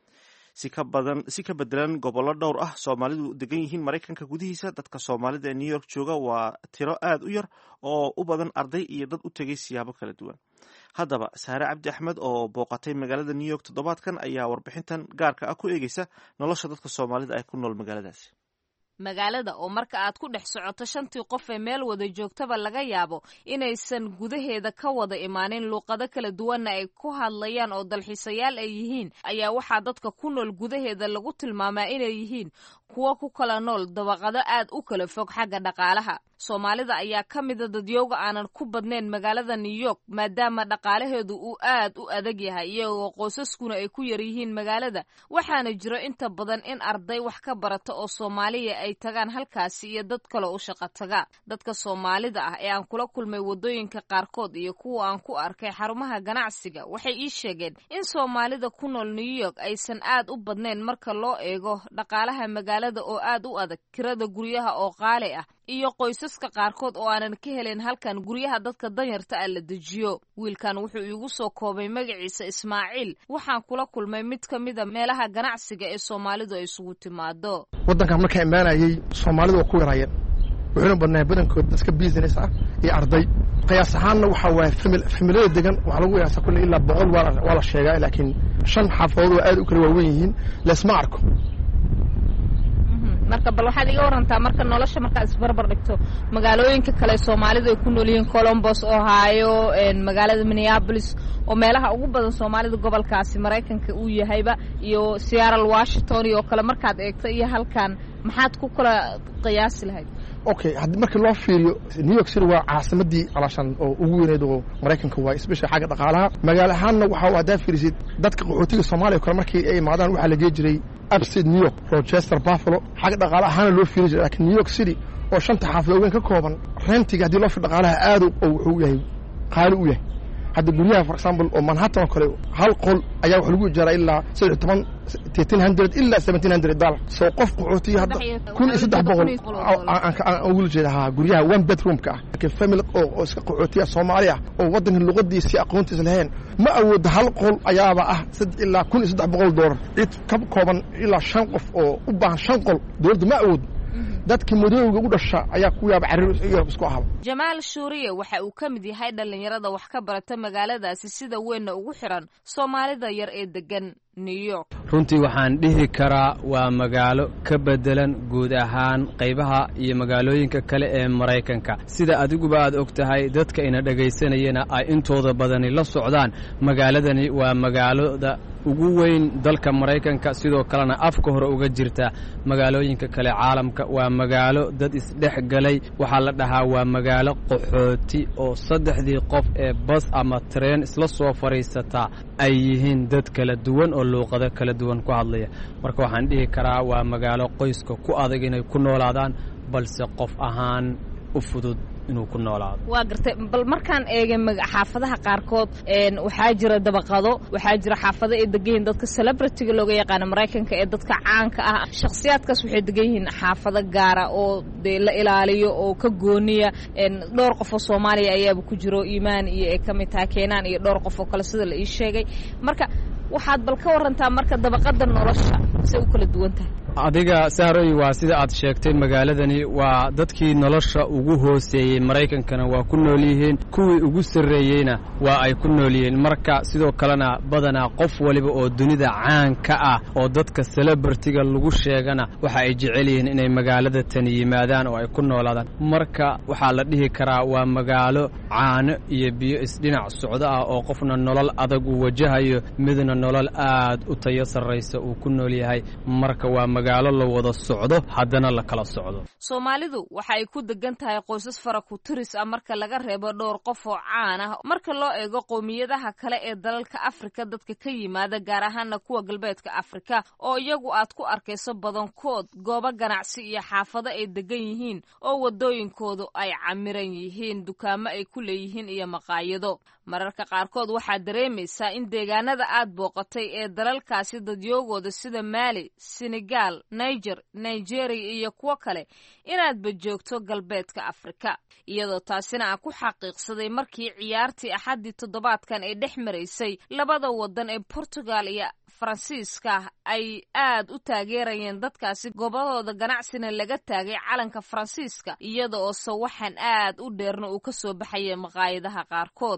si ka badan si ka bedelan gobollo dhowr ah Soomaalidu degan yihiin Mareykanka gudihiisa dadka Soomaalida ee New York jooga waa tiro aad u yar oo u badan arday iyo dad u tagay siyaabo kala duwan haddaba Saare Cabdi Axmed oo booqatay magaalada New York toddobaadkan ayaa warbixintan gaarka ah ku eegaysa nolosha dadka Soomaalida ay ku nool magaaladaasi magaalada oo marka aad ku dhex socoto shantii qof ee meel wada joogtaba laga yaabo inaysan gudaheeda ka wada imaanin luuqado kala duwanna ay ku hadlayaan oo dalxiisayaal ay yihiin ayaa waxaa dadka ku nool gudaheeda lagu tilmaamaa inay yihiin kuwa ku kala nool dabaqado aad u kala fog xagga dhaqaalaha Soomaalida ayaa ka mid ah dadyowga aanan ku badnayn magaalada New York maadaama dhaqaalaheedu uu aad u adag yahay iyagoo qoysaskuna ay ku yar yihiin magaalada waxaana jiro inta badan in arday wax ka barata oo Soomaaliya ay tagaan halkaasi iyo dad kale oo shaqo taga dadka Soomaalida ah ee aan kula kulmay wadooyinka qaarkood iyo kuwa aan ku arkay xarumaha ganacsiga waxay ii sheegeen in Soomaalida ku nool New York aysan aad u badnayn marka loo eego dhaqaalaha magaalada oo aad u adag kirada guryaha oo qaali ah iyo qoysaska qaarkood oo aanan ka helin halkan guryaha dadka danyarta ah la dejiyo wiilkan wuxuu iigu soo koobay magaciisa Ismaaciil waxaan kula kulmay mid ka mid ah meelaha ganacsiga ee Soomaalidu ay isugu timaado wadanka marka imaanayay Soomaalidu waa ku yarayeen wuxuuna badnaa badankood dadka business ah iyo arday qiyaas ahaanna waxa waa familada degan waxa lagu yaasa kulli ilaa boqol waa la sheegaa laakiin shan xaafadood oo aad u kala waaweyn yihiin leesma arko marka bal waxaad iga warantaa marka nolosha marka isbarbar dhigto magaalooyinka kale Soomaalidu ay ku nool yihiin Columbus Ohio ee magaalada Minneapolis oo meelaha ugu badan Soomaalida gobolkaasi Mareykanka uu yahayba iyo Seattle Washington iyo kale markaad eegto iyo halkan maxaad ku kala qiyaasi lahayd okay hadii marka loo fiiriyo New York City waa caasimadii alashan oo ugu weyned oo Mareykanka waa especially xagga dhaqaalaha magaalo ahaanna waxa uu adaa fiirisid dadka qaxootiga Soomaaliya kale markii ay imaadaan waxa la geejiray upstate New York Rochester Buffalo xagga dhaqaalaha ahaanna loo fiiriyo laakiin New York City oo shanta xaafadood weyn ka kooban rentiga hadii loo fiiriyo dhaqaalaha aad u wuxuu yahay qaali u yahay hadda guryaha for example oo Manhattan kale hal qol ayaa wax lagu ijaaraa ilaa saddex iyo toban ilaa seventeen hundred dollars soo qof qaxootiga hadda kun iyo saddex boqol aan ugu jeedaha guryaha one bedroom ka ah family oo iska qaxootiga Soomaaliya oo wadanka luqadiisa aqoontiisa lahayn ma awoodo hal qol ayaaba ah ilaa kun iyo saddex boqol dollar cid ka kooban ilaa shan qof oo u baahan shan qol dawladdu ma awoodo dadka madowga u dhasha ayaa ku yaab xiriir Yurub isku ahaba Jamaal Shuuriye waxa uu ka mid yahay dhalinyarada wax ka barata magaaladaasi sida weyn ugu xiran Soomaalida yar ee degan New York runtii waxaan dhihi karaa waa magaalo ka bedelan guud ahaan qaybaha iyo magaalooyinka kale ee Mareykanka sida adiguba aad ogtahay dadka ina dhageysanayna ay intooda badani la socdaan magaaladani waa magaalada ugu weyn dalka maraykanka sidoo kalena afka hore uga jirta magaalooyinka kale caalamka. waa magaalo dad isdhex galay, waxaa la dhahaa waa magaalo qaxooti oo saddexdii qof ee bas ama tareen isla soo fadhiisataa ay yihiin dad kala duwan oo luuqado kala duwan ku hadlaya. marka waxaan dhihi karaa waa magaalo qoyska ku adag inay ku noolaadaan, balse qof ahaan u fudud inuu ku noolaado. waa gartay. bal markaan eegay xaafadaha qaarkood waxaa jira dabaqado, waxaa jira xaafado ay degan yihiin dadka celebrityga looga yaqaano maraykanka ee dadka caanka ah. shakhsiyaadkaas waxay degan yihiin xaafado gaara oo dee la ilaaliyo oo ka gooniya. dhowr qof oo soomaaliya ayaaba ku jiro, iimaan iyo ay ka mid tahay keenaan iyo dhowr qof oo kale sida la ii sheegay. marka waxaad bal ka warantaa marka dabaqada nolosha say u kala duwan tahay. adiga sahroy waa sida aad sheegtay, magaaladani waa dadkii nolosha ugu hooseeyey maraykankana waa ku nool yihiin, kuwii ugu sarreeyeyna waa ay ku nool yihiin. marka sidoo kalena badanaa qof waliba oo dunida caan ka ah oo dadka celebrityga lagu sheegana waxa ay jecel yihiin inay magaalada tani yimaadaan oo ay ku noolaadaan. marka waxaa la dhihi karaa waa magaalo caano iyo biyo isdhinac socdo ah oo qofna nolol adag uu wajahayo, midna nolol aad u tayo sarraysa uu ku nool yahay. marka waa magaalo la wada socdo haddana la kala socdo. soomaalidu waxa ay ku degan tahay qoysas fara ku tiris ah marka laga reebo dhowr qof oo caan ah. marka loo eego qowmiyadaha kale ee dalalka Afrika, dadka ka yimaada gaar ahaana kuwa galbeedka Afrika oo iyagu aad ku arkayso badankood goobo ganacsi iyo xaafado ay degan yihiin oo wadooyinkoodu ay camiran yihiin, dukaamo ay ku leeyihiin iyo maqaayado. mararka qaarkood waxaa dareemaysaa in deegaanada aad booqatay ee dalalkaasi dadyoogooda sida Mali, Senegal, Niger, Nigeria iyo kuwo kale inaadba joogto galbeedka Afrika, iyadoo taasina aan ku xaqiiqsaday markii ciyaartii axaddii toddobaadkan ay dhex maraysay labada wadan ee Portugal iyo Faransiiska ay aad u taageerayeen dadkaasi goobahooda ganacsina laga taagay calanka Faransiiska, iyada oo sawaxan aad u dheerna uu ka soo baxayay maqaayadaha qaarkood.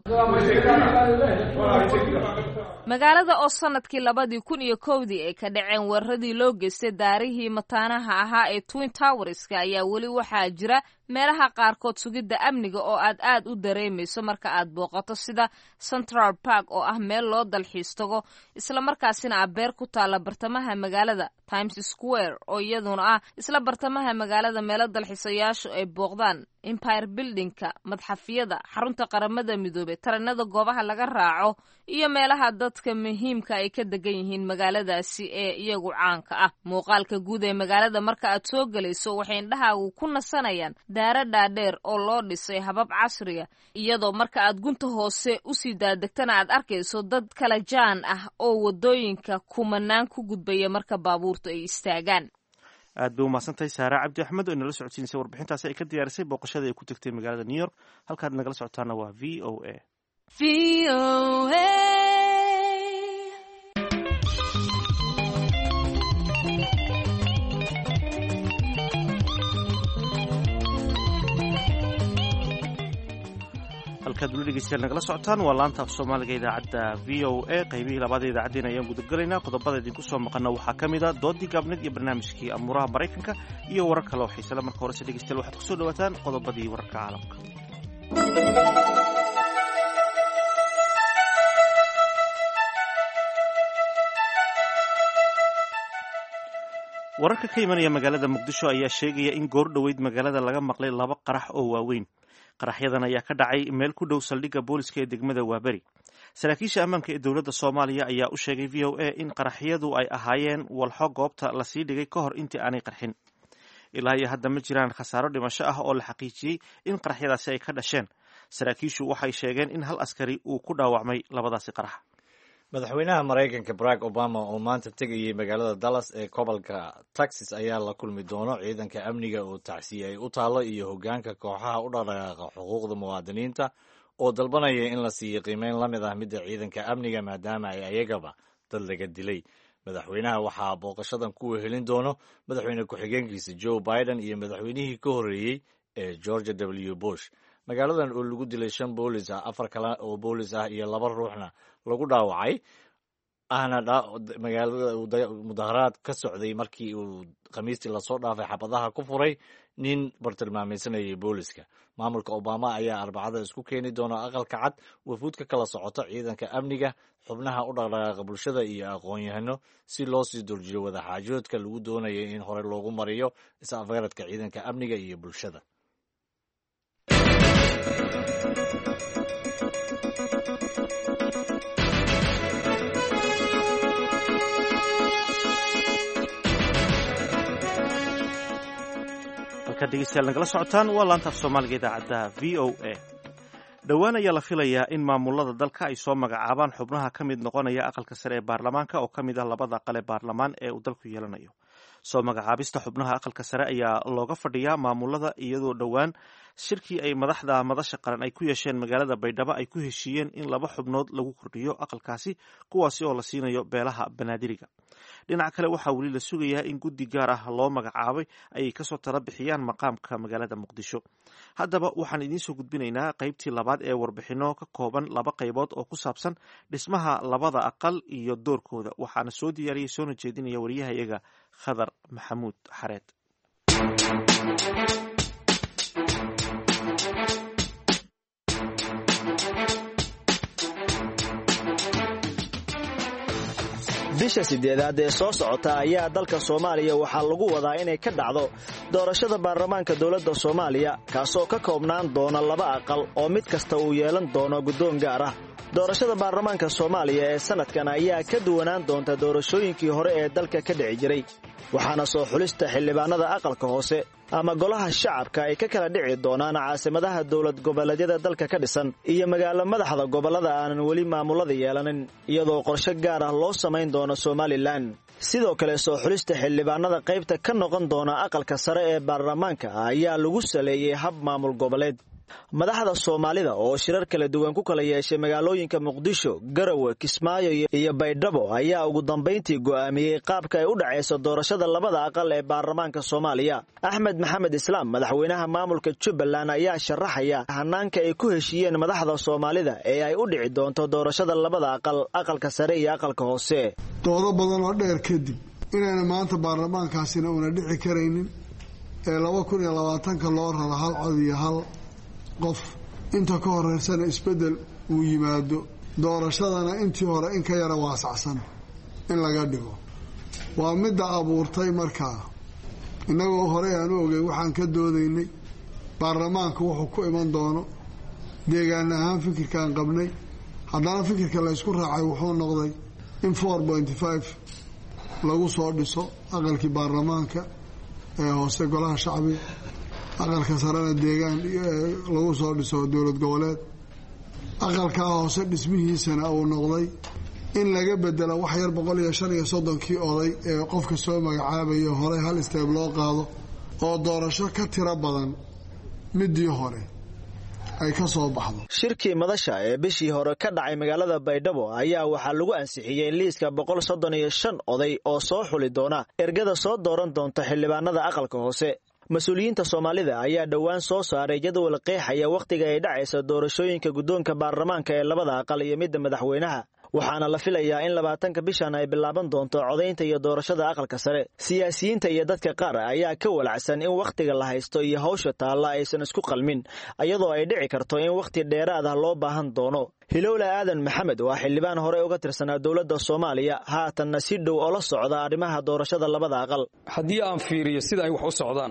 magaalada oo sanadkii labadii kun iyo kowdii ay ka dhaceen weeraradii loo geystay daarihii mataanaha ahaa ee Twin Towerska ayaa weli waxaa jira meelaha qaarkood sugidda amniga oo aad aad u dareemayso marka aad booqato, sida Central Park oo ah meel loo dalxiis tago isla markaasina ah beer ku taala bartamaha magaalada, Times Square oo iyaduna ah isla bartamaha magaalada meelo dalxiisayaashu ay booqdaan, Empire Buildingka, madxafyada, xarunta qaramada midoobay, taranada goobaha laga raaco iyo meelaha dadka muhiimka ay ka degan yihiin magaaladaasi ee iyagu caanka ah. muuqaalka guud ee magaalada marka aad soo gelayso waxay indhahaagu ku nasanayaan daara dhaadheer oo loo dhisay habab casriya, iyadoo marka aad gunta hoose usii daadegtana aad arkayso dad kala jaan ah oo wadooyinka kumanaan ku gudbaya marka baabuurtu ay istaagaan. aad bay umahadsantahay saare cabdi axmed oo inala socodsiinsay warbixintaasi ay ka diyaarisay booqashada ay ku tagtay magaalada New York. halkaad nagala socotaana waa V O A. V O A. halkaad weli dhegeystayaal nagala socotaan waa laanta af soomaaliga idaacadda V O A. qaybihii labaada idaacaddeen ayaan gudagelaynaa. qodobada idinku soo maqana waxaa ka mid a doodii gaabneed iyo barnaamijkii amuuraha maraykanka iyo warar kale oo xiisale. marka horese dhegeystayaal waxaad kusoo dhawaataan qodobadii wararka caalamka. wararka ka imanaya magaalada muqdisho ayaa sheegaya in goor dhoweyd magaalada laga maqlay laba qarax oo waaweyn. qaraxyadan ayaa ka dhacay meel ku dhow saldhigga booliska ee degmada Waaberi. saraakiisha ammaanka ee dowladda Soomaaliya ayaa u sheegay V O A in qaraxyadu ay ahaayeen walxo goobta la sii dhigay ka hor intii aanay qarxin. ilaa iyo hadda ma jiraan khasaaro dhimasho ah oo la xaqiijiyey in qaraxyadaasi ay ka dhasheen. saraakiishu waxay sheegeen in hal askari uu ku dhaawacmay labadaasi qarax. madaxweynaha maraykanka Barack Obama oo maanta tegayay magaalada Dallas ee gobolka Texas ayaa la kulmi doono ciidanka amniga oo tacsiyay u taalo iyo hoggaanka kooxaha u dhaqdhaqaaqa xuquuqda muwaadiniinta oo dalbanaya in la siiyo qiimeyn la mid ah midda ciidanka amniga maadaama ay ayagaba dad laga dilay. madaxweynaha waxaa booqashadan ku wehelin doono madaxweyne ku-xigeenkiisa Joe Biden iyo madaxweynihii ka horreeyey ee George W Bush. magaaladan oo lagu dilay shan boolis ah, afar kale oo boolis ah iyo laba ruuxna lagu dhaawacay, ahna magaalada mudaharaad ka socday markii uu khamiistii lasoo dhaafay xabadaha ku furay nin bartilmaamaysanayay booliska. maamulka obama ayaa arbacada isku keeni doona aqalka cad wafuud ka kala socota ciidanka amniga, xubnaha u dhaqdhaqaaqa bulshada iyo aqoon-yahano si loo sii durjiyo wadaxaajoodka lagu doonayay in hore loogu mariyo is-afgaradka ciidanka amniga iyo bulshada. dhegeystayaal nagala socotaan waa laanta af soomaaliga idaacadda v o a. dhowaan ayaa la filayaa in maamulada dalka ay soo magacaabaan xubnaha ka mid noqonaya aqalka sare ee baarlamaanka oo ka mid ah labada aqal ee baarlamaan ee uu dalku yeelanayo. soo magacaabista xubnaha aqalka sare ayaa looga fadhiyaa maamulada iyadoo dhowaan shirkii ay madaxda madasha qaran ay ku yeesheen magaalada baydhabo ay ku heshiiyeen in laba xubnood lagu kordhiyo aqalkaasi, kuwaasi oo la siinayo beelaha banaadiriga. dhinaca kale waxaa weli la sugayaa in guddi gaar ah loo magacaabay ay kasoo tala bixiyaan maqaamka magaalada muqdisho. haddaba waxaan idiin soo gudbinaynaa qaybtii labaad ee warbixino ka kooban laba qaybood oo ku saabsan dhismaha labada aqal iyo doorkooda. waxaana soo diyaariyey soona jeedinaya wariyahayaga khadar maxamuud xareed. bisha sideedaad ee soo socota ayaa dalka Soomaaliya waxaa lagu wadaa inay ka dhacdo doorashada baarlamaanka dowladda Soomaaliya, kaasoo ka koobnaan doona laba aqal oo mid kasta uu yeelan doono guddoon gaar ah. doorashada baarlamaanka Soomaaliya ee sanadkan ayaa ka duwanaan doonta doorashooyinkii hore ee dalka ka dhici jiray, waxaana soo xulista xildhibaanada aqalka hoose ama golaha shacabka ay ka kala dhici doonaan caasimadaha dowlad goboleedyada dalka ka dhisan iyo magaalo madaxda gobolada aanan weli maamulada yeelanin, iyadoo qorshe gaar ah loo samayn doono Somaliland. sidoo kale soo xulista xildhibaanada qaybta ka noqon doona aqalka sare ee baarlamaanka ayaa lagu saleeyay hab maamul goboleed. madaxda Soomaalida oo shirar kala duwan ku kala yeeshay magaalooyinka Muqdisho, Garowe, Kismaayo iyo Baydhabo ayaa ugu dambeyntii go'aamiyay qaabka ay u dhacayso doorashada labada aqal ee baarlamaanka Soomaaliya. Axmed Maxamed Islaam, madaxweynaha maamulka Jubbaland, ayaa sharaxaya hanaanka ay ku heshiiyeen madaxda Soomaalida ee ay u dhici doonto doorashada labada aqal, aqalka sare iyo aqalka hoose. doodo badan oo dheer kadib inayna maanta baarlamaankaasina una dhici karaynin ee laba kun iyo labaatanka loo raro hal cod iyo hal qof, inta ka horeysana isbeddel uu yimaado, doorashadana intii hore in ka yara waasacsan in laga dhigo. waa midda abuurtay markaa innagoo horey aan u ogey waxaan ka doodaynay baarlamaanka wuxuu ku iman doono, deegaan ahaan fikirkaan qabnay, haddana fikirka la ysku raacay wuxuu noqday in four point five lagu soo dhiso aqalkii baarlamaanka ee hoose golaha shacbiga, aqalka sarena deegaan lagu soo dhiso dowlad goboleed. aqalkaa hoose dhismihiisana uu noqday in laga bedelo wax yar boqol iyo shan iyo soddonkii oday ee qofka soo magacaabayo horey hal isteeb loo qaado oo doorasho ka tiro badan midii hore ay ka soo baxdo. shirkii madasha ee bishii hore ka dhacay magaalada Baydhabo ayaa waxaa lagu ansixiyay liiska boqol soddon iyo shan oday oo soo xuli doona ergada soo dooran doonta xildhibaanada aqalka hoose. mas-uuliyiinta Soomaalida ayaa dhowaan soo saaray jadwal qeexaya wakhtiga ay dhacaysa doorashooyinka guddoonka baarlamaanka ee labada aqal iyo midda madaxweynaha, waxaana la filayaa in labaatanka bishan ay bilaaban doonto codaynta iyo doorashada aqalka sare. siyaasiyiinta iyo dadka qaar ayaa ka walacsan in wakhtiga la haysto iyo hawsha taalla aysan isku qalmin, iyadoo ay dhici karto in wakhti dheeraad ah loo baahan doono. Hilowle Aadan Maxamed waa xildhibaan hore uga tirsanaa dowladda Soomaaliya, haatanna si dhow oo la socda arrimaha doorashada labada aqal. haddii aan fiiriyo sida ay wax u socdaan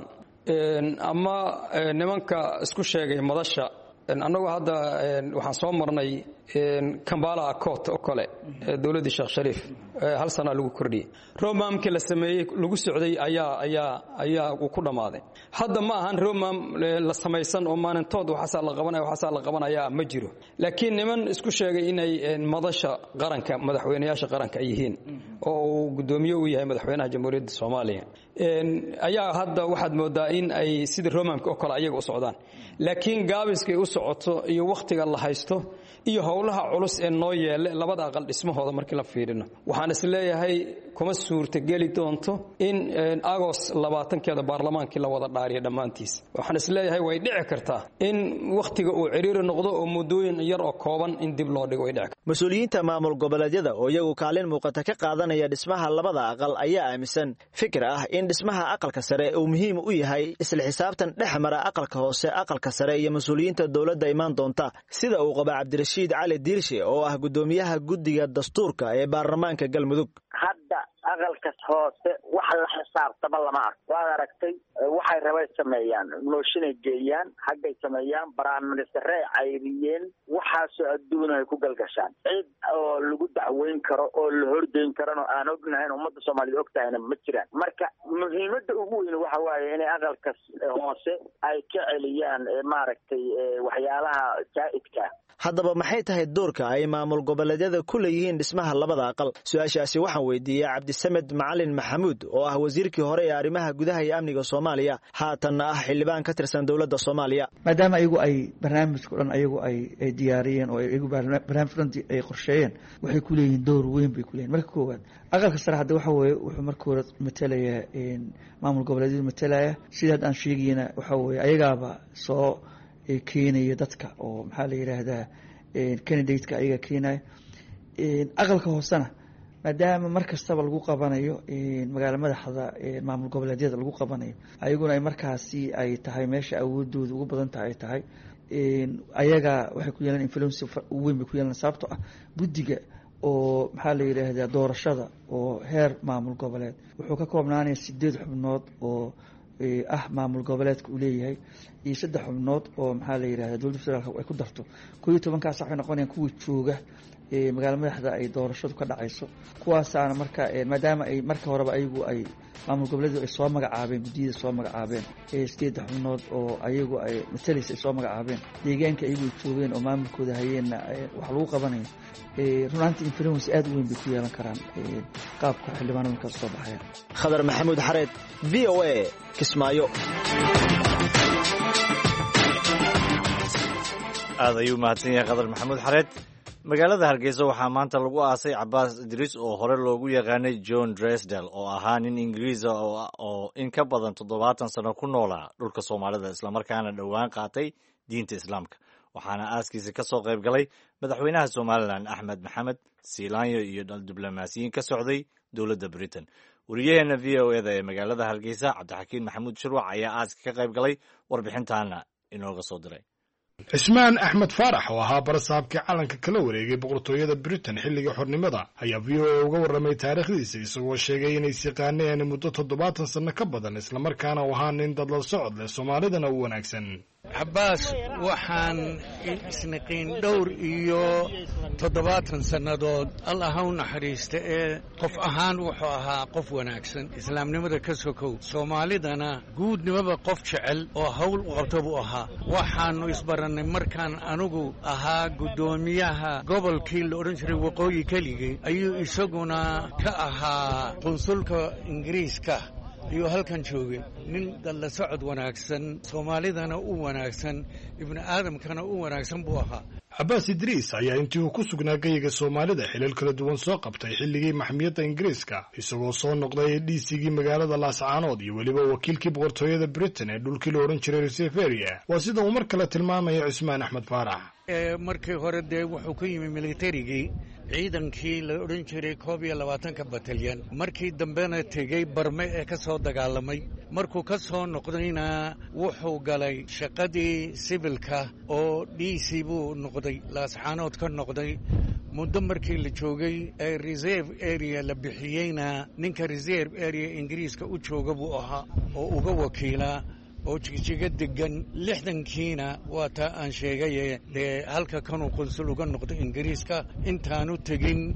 ama nimanka isku sheegay madasha, annagu hadda waxaan soo marnay Kampala Accord oo kale dowladda Sheekh Shariif hal sano lagu kordhiyay. romaamkii la sameeyay lagu socday ayaa ayaa ayaa ku dhamaaday. hadda ma ahan romaam la samaysan oo maalintood waxa la qabanayo waxa la qabanaya ma jiro, laakiin niman isku sheegay inay madasha qaranka madaxweynayaasha qaranka ay yihiin oo uu gudoomiye u yahay madaxweynaha jamhuuriyadda Soomaaliya ayaa hadda waxaad moodaa in ay sida romaamka oo kale ayaga u socdaan, laakiin gaabiska u socoto iyo wakhtiga la haysto iyo howlaha culus ee noo yeele labada aqal dhismahooda markii la fiirino waxaan is leeyahay kuma suurtageli doonto in agos labaatankeeda baarlamaankii la wada dhaariyo dhammaantiis waxaan is leeyahay way dhici kartaa in wakhtiga uu ciriiri noqdo oo muddooyin yar oo kooban in dib loo dhigo way dhici kartaa mas-uuliyiinta maamul goboleedyada oo iyagu kaalin muuqata ka qaadanaya dhismaha labada aqal ayaa aaminsan fikir ah in dhismaha aqalka sare uu muhiim u yahay isla xisaabtan dhex mara aqalka hoose aqalka sare iyo mas-uuliyiinta dowladda imaan doonta sida uu qaba cabdirashiid cali diirshe oo ah guddoomiyaha guddiga dastuurka ee baarlamaanka galmudug hadda aqalka hoose wax la xisaabtama lama arko waad aragtay waxay rabay sameeyaan mooshinay geeyaan haggay sameeyaan baraan ministare cayriyeen waxaasoo adduuna ay ku galgashaan cid oo lagu dacweyn karo oo la horgeyn karano aan ognahayn ummadda soomaaliyed og tahayna ma jiraan marka muhiimadda ugu weyn waxa waaye inay aqalka hoose ay ka celiyaan maaragtay waxyaalaha jaa'idka haddaba maxay tahay doorka ay maamul goboleedyada ku leeyihiin dhismaha labada aqal su-aashaasi waxaan weydiiyey cabdisamed macalin maxamuud oo ah wasiirkii hore ee arrimaha gudaha iyo amniga soomaaliya haatanna ah xildhibaan ka tirsan dowladda soomaaliya maadaama ayagu ay barnaamijka dhan ayagu ay diyaariyeen oo ayagu barnaamij dhan ay qorsheeyeen waxay ku leeyihiin door weyn bay ku leeyihin marka koowaad aqalka sare hadda waxa weeye wuxuu marka hore matalayaa maamul goboleedyadu matalaya sida hadda aan sheegayna waxa weeye ayagaaba soo keenaya dadka oo maxaa la yidhaahdaa candidateka ayaga keenaya aqalka hoosena maadaama mar kastaba lagu qabanayo magaala madaxda maamul goboleedyada lagu qabanayo ayaguna ay markaasi ay tahay meesha awoodooda ugu badan tahay ay tahay ayaga waxay ku yeelan influence weyn bay ku yeelan sababto ah guddiga oo maxaa la yidhaahdaa doorashada oo heer maamul goboleed wuxuu ka koobnaanaya sideed xubnood oo ah maamul goboleedka uu leeyahay iyo saddex xubnood oo maxaa la yidhahda dowladda federaalk ay ku darto koo iyo tobankaas waxay noqonayaan kuwa jooga magaala madaxda ay doorashadu ka dhacayso kuwaasaana marka maadaama ay marka horeba ayagu ay maamul goboleedu ay soo magacaabeen guddiyada soo magacaabeen sideedda xubnood oo ayagu ay matalaysa ay soo magacaabeen deegaanka ayagu ay joogeen oo maamulkooda hayeenna wax lagu qabanayo runaanta influence aad u weyn bay ku yeelan karaan qaabka xildhibaanada markaas soo baxaya khadar maxamuud xareed v o a kismaayo aad ayuu mahadsan yahay khadar maxamuud xareed magaalada hargeysa waxaa maanta lagu aasay cabaas idriis oo hore loogu yaqaanay john dresdel oo ahaa nin ingiriisa oo in ka badan toddobaatan sano ku noolaa dhulka soomaalida islamarkaana dhowaan qaatay diinta islaamka waxaana aaskiisa ka soo qayb galay madaxweynaha somalilan axmed maxamed siilaanyo iyo diblomaasiyiin ka socday dowladda britain wariyaheena v o eda ee magaalada hargeysa cabdixakiin maxamuud shirwac ayaa aaska ka qayb galay warbixintaana inooga soo diray cismaan axmed faarax oo ahaa barasaabkii calanka kala wareegay boqortooyada britain xilligii xornimada ayaa v o a uga warramay taariikhdiisa isagoo sheegay inay siqaaneen muddo toddobaatan sanno ka badan islamarkaana u ahaa nin dadla socod leh soomaalidana u wanaagsan cabaas waxaan isnaqiin dhowr iyo toddobaatan sannadood allah ha u naxariista ee qof ahaan wuxuu ahaa qof wanaagsan islaamnimada ka sokow soomaalidana guudnimaba qof jecel oo hawl u qabta buu ahaa waxaannu isbarannay markaan anugu ahaa guddoomiyaha gobolkii la odhan jiray waqooyi keligay ayuu isaguna ka ahaa qunsulka ingiriiska ayuu halkan joogay nin dalla socod wanaagsan soomaalidana u wanaagsan ibni aadamkana u wanaagsan buu ahaa cabaas idriis ayaa intii uu ku sugnaa geyiga soomaalida xilal kala duwan soo qabtay xilligii maxmiyadda ingiriiska isagoo soo noqday dhiisigii magaalada laascaanood iyo weliba wakiilkii boqortooyada britain ee dhulkii la odhan jiray reseferia waa sida uu mar kale tilmaamaya cismaan axmed faarax markii hore dee wuxuu ka yimi militarigii ciidankii la odhan jiray koob iyo labaatanka batalyan markii dambena tegey barme ee ka soo dagaalamay markuu ka soo noqdayna wuxuu galay shaqadii sibilka oo dhiisii buu noqday laascaanood ka noqday muddo markii la joogay ee reserve area la bixiyeyna ninka reserve area ingiriiska u jooga buu ahaa oo uga wakiilaa oo jigjiga degan lixdankiina waa taa aan sheegaye dee halka kanuu qunsul uga noqdo ingiriiska intaanu tegin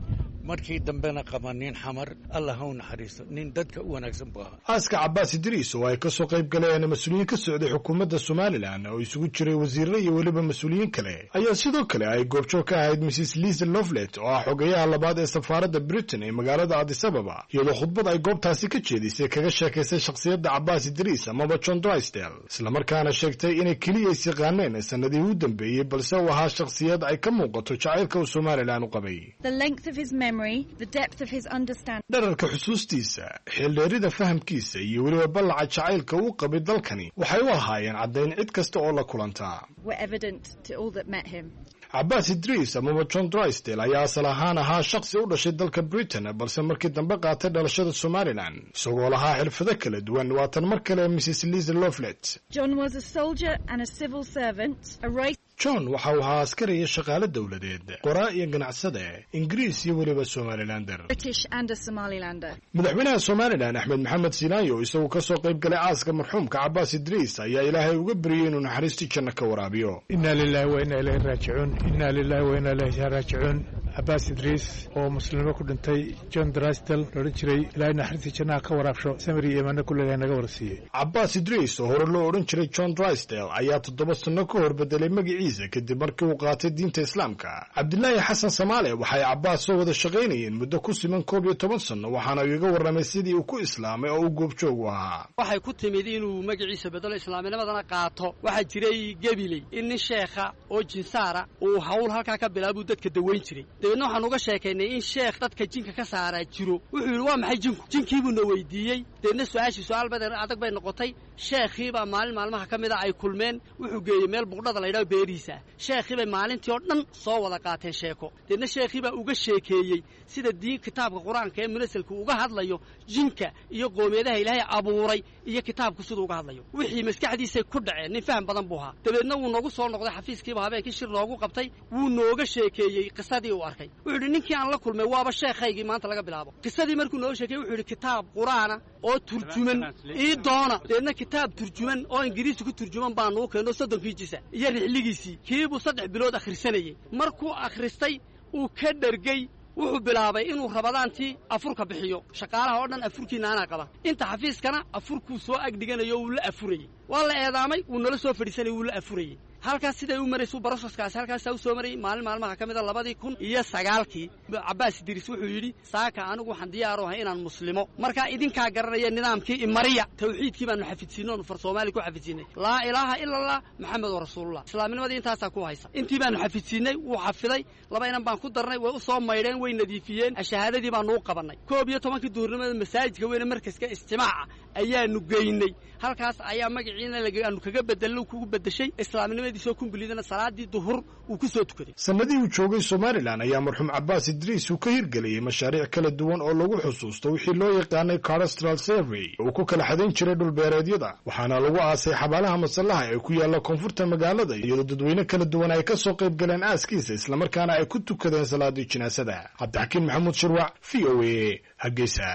markii dambena qaba nin xamar allah ha u naxariisto nin dadka u wanaagsan buu ahaa aaska Cabbaas Idriis oo ay ka soo qayb galeen mas'uuliyiin ka socday xukuumadda Somaliland oo isugu jiray wasiirro iyo waliba mas'uuliyiin kale ayaa sidoo kale ay goobjoog ka ahayd Missus Liz Lovelet oo ah xogayaha labaad ee safaaradda Britain ee magaalada Addis Ababa iyadoo khudbad ay goobtaasi ka jeedisay kaga sheekaysay shakhsiyadda Cabbaas Idriis amaba John Drysdale isla markaana sheegtay inay kaliya is yaqaaneen sanadii u dambeeyay balse uu ahaa shakhsiyad ay ka muuqato jacaylka uu Somaliland u qabay The length of his memory, the depth of his understanding. dherarka xusuustiisa xeeldheerida fahamkiisa iyo weliba ballaca jacaylka uu qabay dalkani waxay u ahaayeen caddayn cid kasta oo la kulantaa Were evident to all that met him. Cabbaas Idriis amaba John Drysdale ayaa asal ahaan ahaa shakhsi u dhashay dalka Britain balse markii dambe qaatay dhalashada Somaliland isagoo lahaa xirfado kala duwan waatan mar kale Missus Liz Lovelet John was a soldier and a civil servant, a race John waxa uu ahaa askari iyo shaqaale dawladeed qoraa iyo ganacsade Ingiriis iyo waliba Somalilander British and a Somalilander. madaxweynaha Somaliland Axmed Maxamed Sinaayo isagoo ka soo qayb galay aaska marxuumka Cabbaas Idriis ayaa Ilaahay uga baryay inuu naxariistii janno ka waraabiyo inna lillahi wa inna ilayhi raaji'uun inna lillahi wa inna ilayhi raaji'uun Cabbaas Idriis oo muslimo ku dhintay John Drysdale oran jiray Ilaahay naxariistii janno ka waraabsho samiri iyo iimaan kulliga naga warsiiyay Cabbaas Idriis oo hore loo oran jiray John Drysdale ayaa toddoba sano ka hor bedelay magaciisa kadib markii uu qaatay diinta Islaamka Cabdullaahi Xasan Samaale waxay Cabbaas soo wada shaqaynayeen muddo ku siman koob iyo toban sano waxaana uu iga warramay sidii uu ku islaamay oo uu goobjoog u ahaa waxay ku timid inuu magaciisa bedelo islaamnimadana qaato waxa jiray Gabiley in nin sheekha oo jinsaara uu hawl halka ka bilaabay dadka daweyn jiray deedna waxaan uga sheekaynay in sheekh dadka jinka ka saara jiro wuxuu yiri waa maxay jinku jinkiibu na weydiiyay deedna su'aashi su'aal badan adag bay noqotay sheekhiiba maalin maalmaha kamid ah ay kulmeen wuxuu geeyay meel buqdhada la yiraahdo beeriisa sheekhiiba maalintii oo dhan soo wada qaateen sheeko deedna sheekhiiba uga sheekeeyay sida diin kitaabka quraanka ee munasalku uga hadlayo jinka iyo qoomeedaha ilaahay abuuray iyo kitaabku sidoo uga hadlayo wixii maskaxdiisa ku dhacay nin faham badan buu ahaa dabeedna uu nagu soo noqday xafiiskiiba habeenkii shir noogu qabtay wuu nooga sheekeeyay qisadii uu arkay wuxuu yiri ninkii aan la kulmay waaba sheekhaygii maanta laga bilaabo qisadii markuu noo sheekeeyay wuxuu yiri kitaab quraana oo turjuman ii doona deedna kitaab turjuman oo ingiriisi ku turjuman baan uu keeno soddonkii jisa iyo rixligiisii kiibu saddex bilood akhrisanayay markuu akhristay uu ka dhargay wuxuu bilaabay inuu rabadaantii afurka bixiyo shaqaalaha oo dhan afurkiina ana qaba inta xafiiskana afurku soo agdhiganayo uu la afurayay waa la eedaamay uu nala soo fadhiisanay uu la afurayay halkaas siday u marayso barasaskaas halkaas uu soo maray maalin maalmaha kamida labadii kun iyo sagaalkii Cabbaas Idriis wuxuu yiri saaka anigu waxaan diyaar u ahay inaan muslimo marka idinka garanaya nidaamkii imariya tawxiidkii baan xafidsiinoo far Soomaali ku xafidsiinay la ilaaha illa allah maxamed rasuulullah islaamnimada intaas ku haysa intii baan xafidsiinay wuu xafiday laba inan baan ku darnay way u soo maydheen way nadiifiyeen shahaadadii baan u qabanay koob iyo tobankii duurnimada masaajidka weyn markaska istimaaca ayaanu geynay halkaas ayaa magaciina lagu kaga bedelay kugu bedeshay islaamnimadiisa ku bilidana salaadii duhur uu ku soo tukaday sanadii uu joogay Somaliland ayaa marxuum Cabbaas Idriis uu ka hirgeliyay mashaariic kala duwan oo lagu xusuusto wixii loo yaqaanay cadastral survey oo ku kala xadeyn jiray dhul beereedyada waxaana lagu aasay xabaalaha masallaha ee ku yaala koonfurta magaalada iyadoo dadweyne kala duwan ay ka soo qayb galeen aaskiisa isla markaana ay ku tukadeen salaadii jinaasada Cabdixakiin Maxamuud Shirwac V O A Hargeysa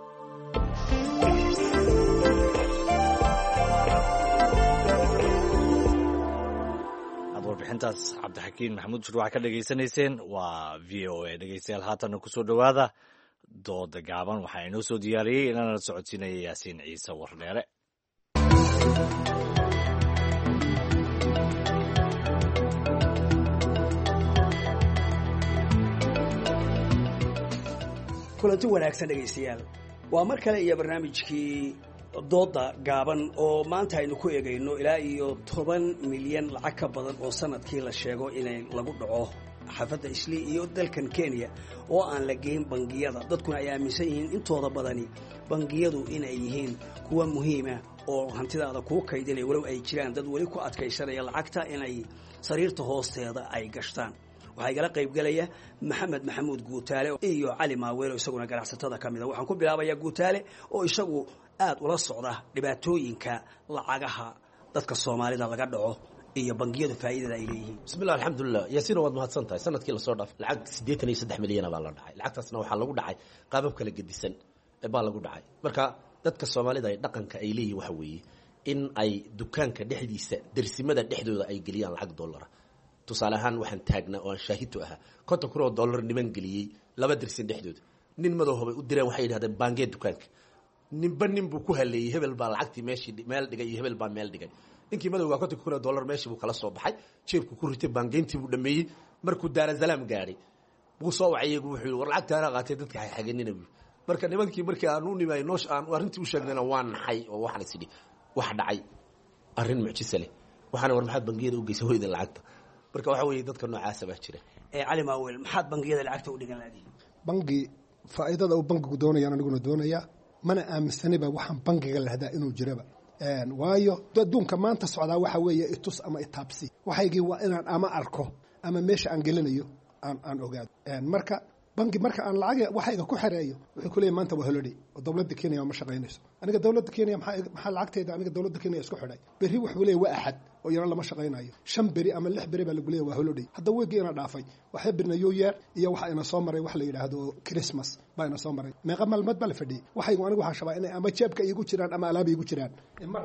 warbixintaas Cabdixakiin Maxamuud Shirwac ka dhageysanayseen waa V O A dhageystayaal haatan ku soo dhawaada dooda gaaban waxaa inoo soo diyaariyay inaan la socodsiinaya Yaasiin Ciise Wardheere kulanti wanaagsan dhegeystayaal waa mar kale iyo barnaamijkii dooda gaaban oo maanta aynu ku eegayno ilaa iyo toban milyan lacag ka badan oo sanadkii la sheego inay lagu dhaco xaafadda Islii iyo dalkan Kenya oo aan la geyn bangiyada dadkuna ay aaminsan yihiin intooda badani bangiyadu inay yihiin kuwa muhiima oo hantidaada ku kaydinay walow ay jiraan dad wali ku adkaysanaya lacagta inay sariirta hoosteeda ay gashtaan waxay gala qayb galaya Maxamed Maxamuud Guutaale iyo Cali Maaweelo isaguna ganacsatada kamid ah waxaan ku bilaabayaa Guutaale oo isagu aad ula socda dhibaatooyinka lacagaha dadka Soomaalida laga dhaco iyo bangiyada faa'iidada ay leeyihiin bismillaah alxamdulillah yaasiin waad mahadsantahay sanadkii la soo dhaaf lacag siddeetan iyo saddex milyan baa la dhacay lacagtaasna waxaa lagu dhacay qaabab kala gedisan baa lagu dhacay marka dadka Soomaalida ay dhaqanka ay leeyihiin waxa weeye in ay dukaanka dhexdiisa darsimada dhexdooda ay geliyaan lacag dollar tusaale ahaan waxaan taagnaa oo aan shaahidtu ahaa konton kun oo dollar niman geliyey laba dirsin dhexdooda nin madowhabay u direen waxay yidhahdeen baangee dukaanka ninba nin buu ku haleeyey hebel baa lacagtii meeshii meel dhigay iyo hebel baa meel dhigay ninkii madowgaa konton kun oo dollar meeshii buu kala soo baxay jeebku ku ritay baangeyntii buu dhameeyey markuu daarasalaam gaadhay buu soo wacay iyagu wuxuu yidhi war lacagtaana qaatay dadka xaxaganina buu marka nimankii markii aan u nimay noosh aan arrintii u sheegnayna waa naxay oo waxaan is idhi wax dhacay arrin mucjisa leh waxaana war maxaad bangiyada u geysa hoyda lacagta marka waxa weeye dadka noocaasa baa jira cali maawel maxaad bangiyada lacagta u dhigan laadiin bangi faa'iidada uu bangigu doonayaan aniguna doonayaa mana aaminsaniba waxaan bangiga lahdaa inuu jiraba waayo adduunka maanta socdaa waxa weeye itus ama itaabsi waxaygii waa inaan ama arko ama meesha aan gelinayo aan aan ogaado marka bangi marka aan lacag waxayga ku xareeyo wuxuu ku leeyahay maanta waa holiday oo dawladda Kenya ma shaqaynayso aniga dawladda Kenya maxaa maxaa lacagteeda aniga dawladda Kenya isku xidhay beri wuxuu leeyahay waa axad oo yar lama shaqaynayo shan beri ama lix beri baa lagu leeyahay waa holiday hadda weegi ina dhaafay waxa birna new year iyo waxa ina soo maray wax la yiraahdo Christmas baa ina soo maray meeqa maalmood baa la fadhiyay waxaygu anigu waxaan shabaa inay ama jeebka igu jiraan ama alaab igu jiraan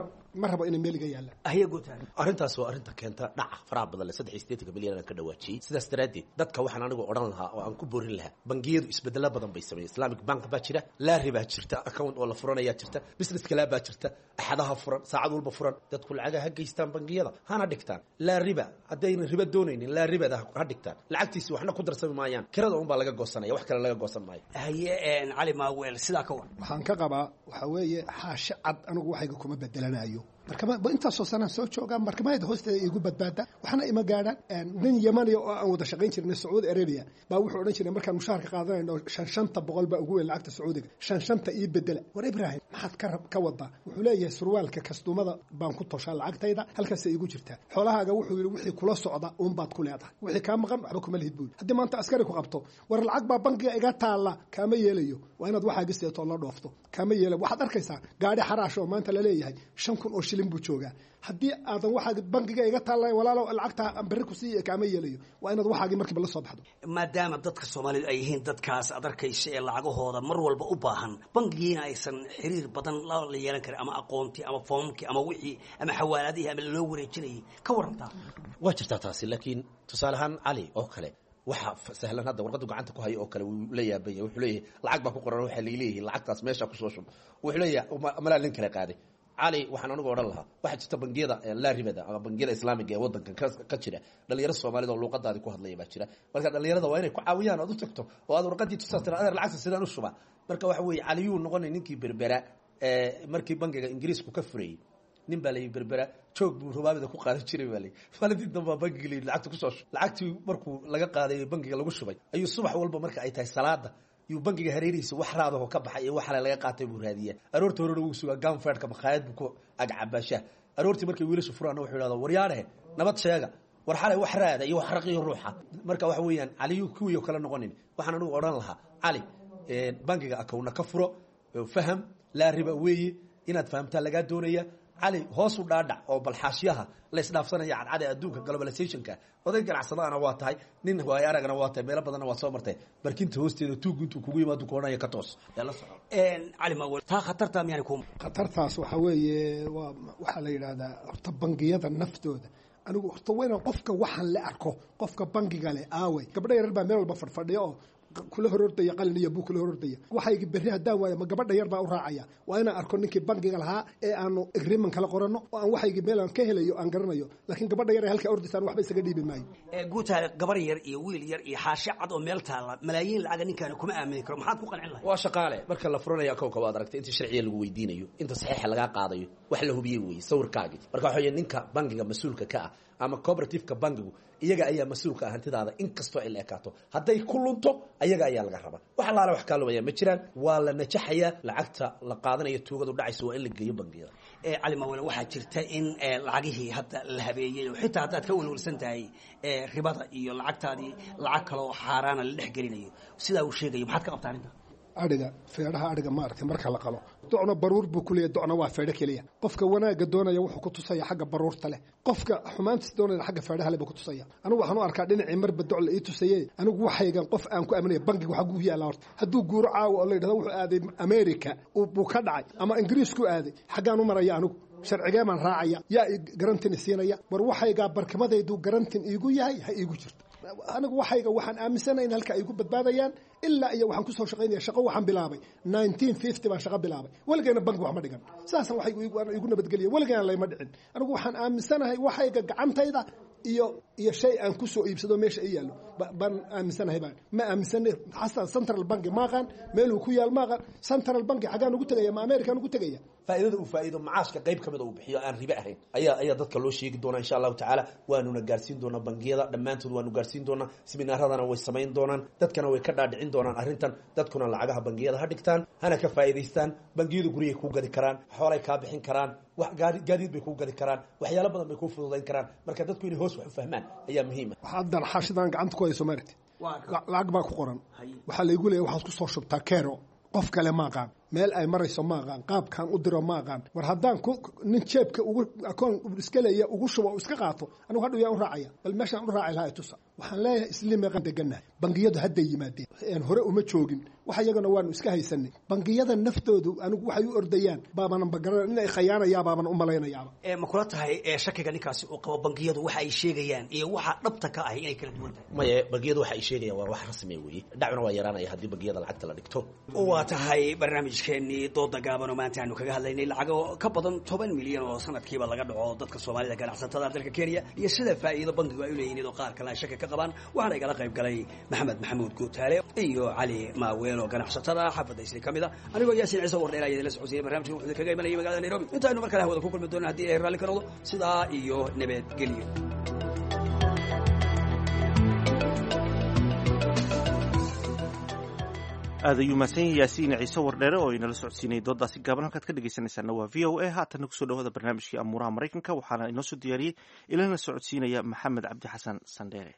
ma rabo inay meeliga yaalaan ayagu taan arrintaas waa arrinta keenta dhac faraha badan saddex iyo siddeetan milyan ka dhawaajiyay sidaas daraadeed dadka waxaan anigu oran lahaa oo aan ku boorin lahaa bangiyadu isbedelo badan bay sameeyeen Islamic Bank baa jira la riba jirta account oo la furanaya jirta business kala baa jirta axadaha furan saacad walba furan dadku lacagaha ha geystaan bangiyada hana dhigtaan la riba hadayna riba doonaynin la ribada ha dhigtaan lacagtiisa waxna ku darsami maayaan kirada un baa laga goosanaya wax kale laga goosan maayo haye een cali maawel sida ka war waxaan ka qabaa waxa weeye xaashi cad anigu waxayga kuma bedelanayo marka inta soo sanad soo jooga marka ma hoosteeda igu badbaada waxna ima gaadhaan nin Yamani oo aan wada shaqayn jirnay Saudi Arabia baa wuxuu oran jiray markaan mushaharka qaadanayno shan shanta boqol baa ugu weyn lacagta Sacuudiga shan shanta ii bedela war Ibrahim maxaad ka ka wada wuxuu leeyahay surwaalka kastumada baan ku toshaa lacagtayda halkaas ay igu jirtaa xoolahaaga wuxuu yiri wixii kula socda uun baad ku leedahay wixii ka maqan waxba kuma lihid buul hadii maanta askari ku qabto war lacag baa bangiga iga taala kama yeelayo waa inaad waxa gisteeto la dhoofto kama yeelayo waxaad arkaysaa gaari xaraash oo maanta la leeyahay shan kun oo shilin buu joogaa haddii aadan waxa bangiga iga taalay walaalo lacagta bari ku sii kama yeelayo waa inaad waxaagi markiiba la soo baxdo maadaama dadka Soomaalidu ay yihiin dadkaas ad arkaysa ee lacagahooda mar walba u baahan bangiina aysan xiriir badan la yeelan karin ama aqoonti ama foomki ama wixii ama xawaaladihi ama loo wareejinayay ka warantaa waa jirtaa taasi laakiin tusaalahan cali oo kale waxa sahlan hadda warqadu gacanta ku hayo oo kale uu leeyahay wuxuu leeyahay lacag baa ku qoran waxa leeyahay lacagtaas meesha ku soo shub wuxuu leeyahay malaalin kale qaaday cali waxaan anigu oran lahaa waxa jirta bangiyada la ribada ama bangiyada islaamiga ee wadankan ka jira dhalinyaro Soomaalida oo luqadaadi ku hadlaya baa jira marka dhalinyarada waa inay ku caawiyaan oo u tagto oo aad warqadii tusaatay adeer lacagta sidaan u shuba marka waxa weeye caliyu noqonay ninkii berbera ee markii bangiga Ingiriisku ka furay nin baa leeyahay berbera joog buu rubaabida ku qaadan jiray baa leeyahay falidii damba bangiga lacagta ku soo lacagtii markuu laga qaaday bangiga lagu shubay ayuu subax walba marka ay tahay salaada yu bangiga hareerihiisa wax raado ka baxay ee wax laga qaatay buu raadiyaa aroorta hore uu sugaa ganfeedka maqaayad buu ku agcabaasha aroortii markay wiilashu furaan wuxuu yiraahdaa waryaare nabad sheega war xalay wax raada iyo wax raqiyo ruuxa marka wax weeyaan caliyu kuwiyo kala noqonin waxaan anigu oran lahaa cali ee bangiga account ka furo faham la riba weeye inaad fahamtaa laga doonaya cali hoos u dhaadhac oo balxaashiyaha la isdhaafsanaya cadcada adduunka globalizationka oday ganacsadaana waa tahay nin waay aragna waa tahay meel badan waa soo martay barkinta hoosteeda tuug intuu kugu yimaado koonaya ka toos yalla soco een cali maawel taa khatarta miyaan ku khatartaas waxa weeye waa waxa la yiraahdaa horta bangiyada naftooda anigu horta weyn qofka waxan la arko qofka bangiga leh aaway gabadha yar baa meel walba fadhiyo kula horordaya qalin iyo buu kula horordaya waxay berri hadaan waaya ma gabadha yar baa u raacaya waa inaan arko ninkii bangiga lahaa ee aanu agreement kala qorano oo aan waxaygi meel aan ka helayo aan garanayo laakiin gabadha yar ee halka ordisaan waxba isaga dhiibi maayo ee guutaale gabar yar iyo wiil yar iyo xaashi cad oo meel taala malaayiin lacag ninkan kuma aamini karo maxaad ku qancin lahayd waa shaqaale marka la furanayo kowka waad aragtay inta sharciga lagu weydiinayo inta saxiixa laga qaadayo wax la hubiyay weey sawirkaagi marka waxa ninka bangiga mas'uulka ka ah ama cooperative-ka bangigu iyaga ayaa mas'uulka ah hantidaada in kasto ay leekaato haday ku lunto ayaga ayaa laga rabaa wax laala wax kale weeyaan ma jiraan waa la najaxaya lacagta la qaadanayo tuugadu dhacayso waa in la geeyo bangiyada ee cali maawel waxa jirta in lacagihii hadda la habeeyay oo xitaa hadda ka walwalsan tahay ee ribada iyo lacagtaadii lacag kale oo xaaraan la dhex gelinayo sida uu sheegayo maxaad ka qabtaan inta ariga feeraha ariga ma aragtay marka la qalo docna baruur buu kuleeyahay docna waa feedha kaliya qofka wanaaga doonaya wuxuu ku tusaya xagga baruurta leh qofka xumaantiis doonaya xagga feedhaha leh buu ku tusaya anigu waxaan u arkaa dhinacii marba doc la ii tusayay anigu waxaygan qof aan ku aaminay bangiga waxa uu yaala horta hadduu guuro caawo oo la yiraahdo wuxuu aaday America uu ka dhacay ama Ingiriis ku aaday xagaan u maraya anigu sharcigee baan raacaya yaa garantin siinaya war waxaygaa barkamadaydu garantin iigu yahay ha iigu jirto anigu waxayga waxaan aaminsanahay in halka ay ku badbaadayaan ilaa iyo waxaan ku soo shaqaynaya shaqo waxaan bilaabay nineteen fifty baan shaqo bilaabay weligeena bangi wax ma dhigan saasan waxay igu nabadgeliya weligeena layma dhicin anigu waxaan aaminsanahay waxayga gacantayda iyo iyo shay aan ku soo iibsado meesha ay yaallo baan aaminsanahay baan ma aaminsanay xasan central bank ma aqaan meeluu ku yaal ma aqaan central bank xagaan ugu tagaya ma american ugu tagaya faa'iidada uu faa'iido macaashka qayb kamid uu bixiyo aan riba ahayn ayaa ayaa dadka loo sheegi doonaa insha Allah taala waanuna gaarsiin doonaa bangiyada dhamaantood waanu gaarsiin doonaa seminaaradana way sameyn doonaan dadkana way ka dhaadhicin doonaan arrintan dadkuna lacagaha bangiyada ha dhigtaan hana ka faa'iideystaan bangiyadu guriga ku gadi karaan xoolay ka bixin karaan wax gaari gaadiid bay ku gadi karaan waxyaalo badan bay ku fududeyn karaan marka dadku inay hoos wax u fahmaan ayaa muhiim ah hadda xashidan gacanta ku hayso maartay lacag baa ku qoran waxa la igu leeyahay waxaad ku soo shubtaa keero qof kale ma aqaan meel ay marayso ma aqaan qaabkan u diro ma aqaan war haddaan nin jeebka ugu akoon iska leeya ugu shubo iska qaato anigu hadhow yaa u raacaya bal meeshaan u raaci lahaa tusa waxaan leeyahay islimeeqan deganahay bangiyadu hadday yimaadeen een hore uma joogin waxa iyagana waanu iska haysanay bangiyada naftoodu anigu waxay u ordayaan baabanan bagaran in ay khayaanayaan baaban u malaynayaaba ee ma kula tahay ee shakiga ninkaasi uu qabo bangiyadu waxa ay sheegayaan iyo waxa dhabta ka ah inay kala duwan tahay maye bangiyadu waxa ay sheegayaan waa wax rasmi weeye dhacna waa yaraanaya haddii bangiyada lacagta la dhigto waa tahay barnaamijkeennii dooda gaaban oo maanta aanu kaga hadlaynay lacago ka badan toban milyan oo sanadkiiba laga dhaco dadka Soomaalida ganacsatada dalka Kenya iyo sida faa'iido bangigu ay u leeyihiin oo qaar kale shaki ka qabaan waxaana igala qayb galay Maxamed Maxamuud Guutaale iyo Cali Maaweel oo ganacsatada xaafadaysi kamida anigoo Yaasiin Ciise war dheeraayay la socodsiiyay barnaamijka wuxuu kaga imanayay magaalada Nairobi intaanu markale hawada ku kulmi doonaa haddii ay raalli ka noqdo sidaa iyo nabadgelyo aad ayuu mahadsan yahay yaasiin ciise wardheere oo inala socodsiinayay doodaasi gaaban halkaad ka dhegaysanaysaana waa v o a haatana kusoo dhawaada barnaamijkii amuuraha maraykanka waxaana inoo soo diyaariyey ilana socodsiinaya maxamed cabdi xasan sandheere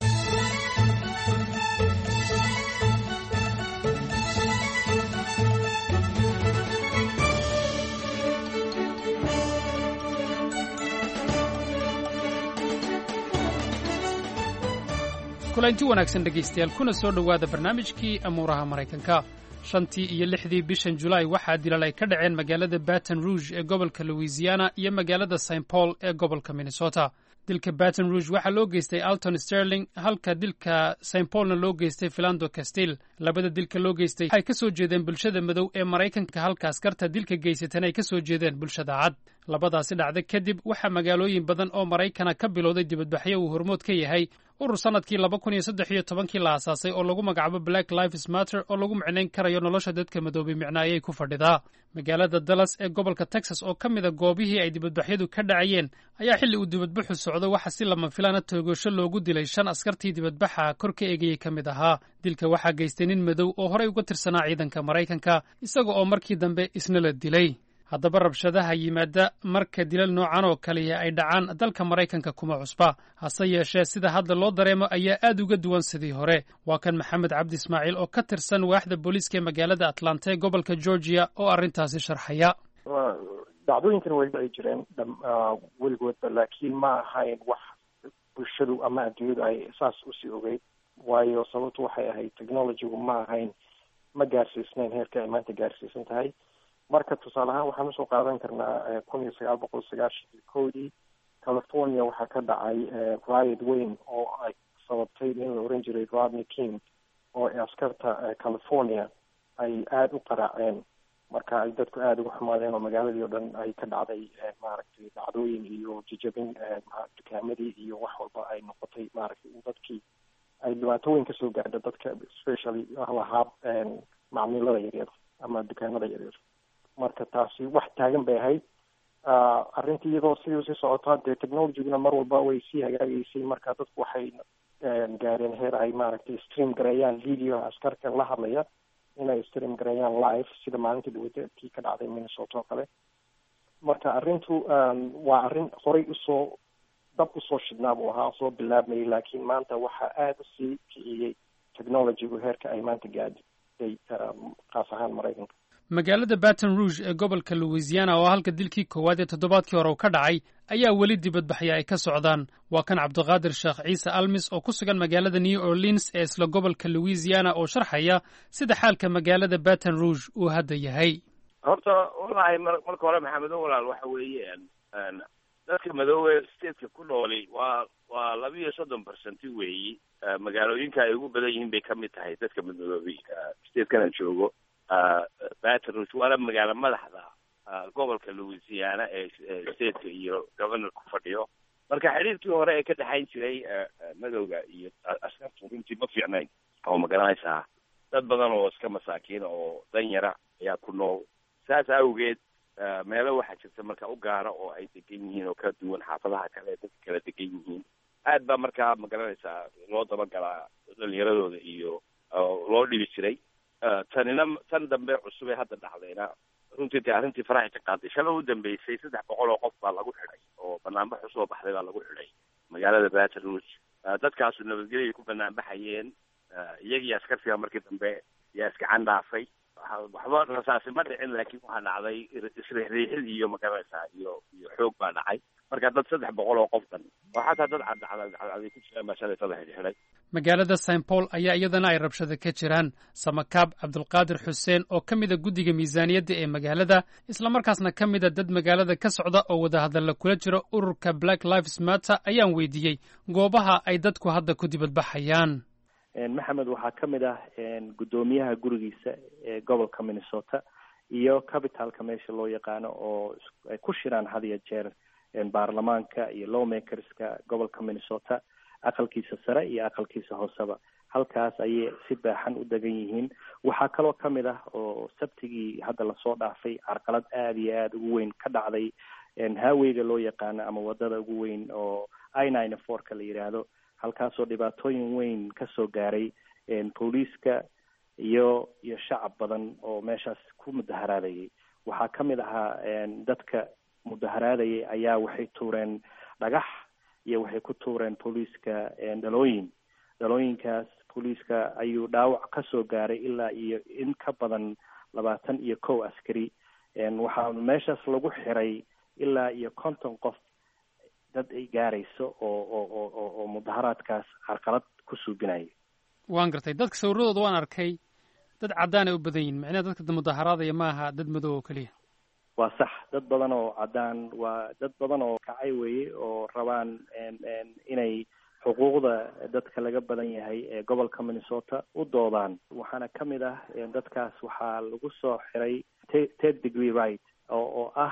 kulanti wanaagsan dhegaystayaal kuna soo dhowaada barnaamijkii amuuraha maraykanka shantii iyo lixdii bishan julaay waxaa dilal ay ka dhaceen magaalada baton rouge ee gobolka louisiana iyo magaalada saint paul ee gobolka minnesota dilka baton rouge waxaa loo geystay alton sterling halka dilka saint paulna loo geystay philando castil labada dilka loo geystay waxay ka soo jeedeen bulshada madow ee maraykanka halka askarta dilka geysatan ay ka soo jeedeen bulshada cad labadaasi dhacda kadib waxaa magaalooyin badan oo maraykana ka bilowday dibadbaxyo uu hormood ka yahay urur sanadkii laba kun iyo saddex iyo tobankii la aasaasay oo lagu magacaabo black lives matter oo lagu micnayn karayo nolosha dadka madoobay micno ayay ku fadhidaa magaalada dallas ee gobolka texas oo ka mida goobihii ay dibadbaxyadu ka dhacayeen ayaa xilli uu dibadbaxu socdo waxa si lama filana toogasho loogu dilay shan askartii dibadbaxa kor ka eegayay ka mid ahaa dilka waxaa geystay nin madow oo horey uga tirsanaa ciidanka maraykanka isaga oo markii dambe isna la dilay haddaba rabshadaha yimaada marka dilal noocan oo kaliya ay dhacaan dalka maraykanka kuma cusba hase yeeshee sida hadda loo dareemo ayaa aad uga duwan sidii hore waa kan maxamed cabdi ismaaciil oo ka tirsan waaxda booliiska ee magaalada atlanta ee gobolka georgia oo arrintaasi sharxaya dhacdooyinkan weliba ay jireen weligoodba laakiin ma ahayn wax bulshadu ama adduunyadu ay saas usii ogeyd waayo sababtu waxay ahayd technologygu ma ahayn ma gaarsiisnayn heerka ay maanta gaarsiisan tahay marka tusaale ahaan waxaan usoo qaadan karnaa kun iyo sagaal boqol sagaashan iyo kowdii california waxaa ka dhacay riot weyn oo ay sababtay in la oran jiray Rodney King oo askarta california ay aada u qaraaceen marka ay dadku aada uga xumaadeen oo magaaladii oo dhan ay ka dhacday maaragtay dhacdooyin iyo jijabin dukaamadii iyo wax walba ay noqotay maaragtay in dadkii ay dhibaatooyin kasoo gaadha dadka especially lahaa macmiilada yaryar ama dukaamada yaryar marka taasi wax taagan bay ahayd arrintii iyadoo sidii usii socotaa dee technologyguna mar walba way sii hagaagaysay marka dadku waxay gaareen heer ay maaragtay stream gareeyaan video askarka la hadlaya inay stream gareeyaan live sida maalintii dhawada kii ka dhacday Minnesota oo kale marka arrintu waa arrin horey usoo dab usoo shidnaa buu ahaa soo bilaabmayay laakiin maanta waxaa aada usii kiciyey technologygu heerka ay maanta gaadhay qaas ahaan maraykanka magaalada baton rouge ee gobolka louisiana oo halka dilkii koowaad ee toddobaadkii hore uu ka dhacay ayaa weli dibadbaxya ay ka socdaan waa kan cabdiqaadir sheekh ciise almis oo ku sugan magaalada new orleans ee isla gobolka louisiana oo sharxaya sida xaalka magaalada baton rouge uu hadda yahay horta wallaahi marka hore maxamedo walaal waxa weeye dadka madoobe stateka ku nooli waa waa laba iyo soddon percent weeyi magaalooyinka ay ugu badan yihiin bay kamid tahay dadka madoobe statekan aan joogo Baton Rouge waa magaalo madaxda gobolka Louisiana ee stateka iyo governor ku fadhiyo marka xiriirkii hore ee ka dhaxayn jiray madowga iyo askarta runtii ma fiicnayn oo magaranaysaa dad badan oo iska masaakiin oo dan yara ayaa ku nool saas awgeed meelo waxaa jirta marka u gaara oo ay degan yihiin oo ka duwan xaafadaha kale dadka kala degan yihiin aad baa markaa magaranaysaa loo dabagalaa dhalinyaradooda iyo loo dhibi jiray tanina tan dambe cusub ee hadda dhacdayna runtii dee arrintii faraxi ka qaaday shalay u dambeysay saddex boqol oo qof baa lagu xidhay oo banaanbax usoo baxday baa lagu xidhay magaalada Baton Rouge dadkaasu nabadgelyo ku banaanbaxayeen iyagii askartiga markii dambe yaa iska candhaafay waxba rasaasi ma dhicin laakiin waxaa dhacday isriixriixid iyo magaranaysaa iyo iyo xoog baa dhacay marka dad saddex boqol oo qof dhan oo xataa dad cadcadcadcad ku jiraan baa shalay saddex xidhay magaalada Saint Paul ayaa iyadana ay rabshado ka jiraan samakaab cabdulqaadir xuseen oo ka mid a guddiga miisaaniyadda ee magaalada isla markaasna ka mid a dad magaalada ka socda oo wadahadalla kula jira ururka Black Lives Matter ayaan weydiiyey goobaha ay dadku hadda ku dibadbaxayaan maxamed waxaa ka mid ah guddoomiyaha gurigiisa ee gobolka Minnesota iyo capitalka meesha loo yaqaano oo ay ku shiraan had iyo jeer baarlamaanka iyo lawmakerska gobolka Minnesota aqalkiisa sare iyo aqalkiisa hooseba halkaas ayay si baaxan u degan yihiin waxaa kaloo ka mid ah oo sabtigii hadda lasoo dhaafay carqalad aada iyo aada ugu weyn ka dhacday haaweyga loo yaqaano ama wadada ugu weyn oo I ninety four ka la yidhaahdo halkaasoo dhibaatooyin weyn ka soo gaaray booliiska iyo iyo shacab badan oo meeshaas ku mudaharaadayay waxaa ka mid ahaa dadka mudaharaadayay ayaa waxay tuureen dhagax iyo waxay ku tuureen booliiska dhalooyin dhalooyinkaas booliiska ayuu dhaawac ka soo gaaray ilaa iyo in ka badan labaatan iyo kow askari waxaa meeshaas lagu xiray ilaa iyo konton qof dad ay gaarayso oo oo oo oo mudaharaadkaas carqalad ku suubinaya waan gartay dadka sawirradooda waan arkay dad caddaan ay u badan yihin macnaha dadka mudaharaadaya ma aha dad madow oo keliya waa sax dad badan oo caddaan waa dad badan oo kacay weeye oo rabaan inay xuquuqda dadka laga badan yahay ee gobolka Minnesota u doodaan waxaana ka mid ah dadkaas waxaa lagu soo xiray third degree right oo oo ah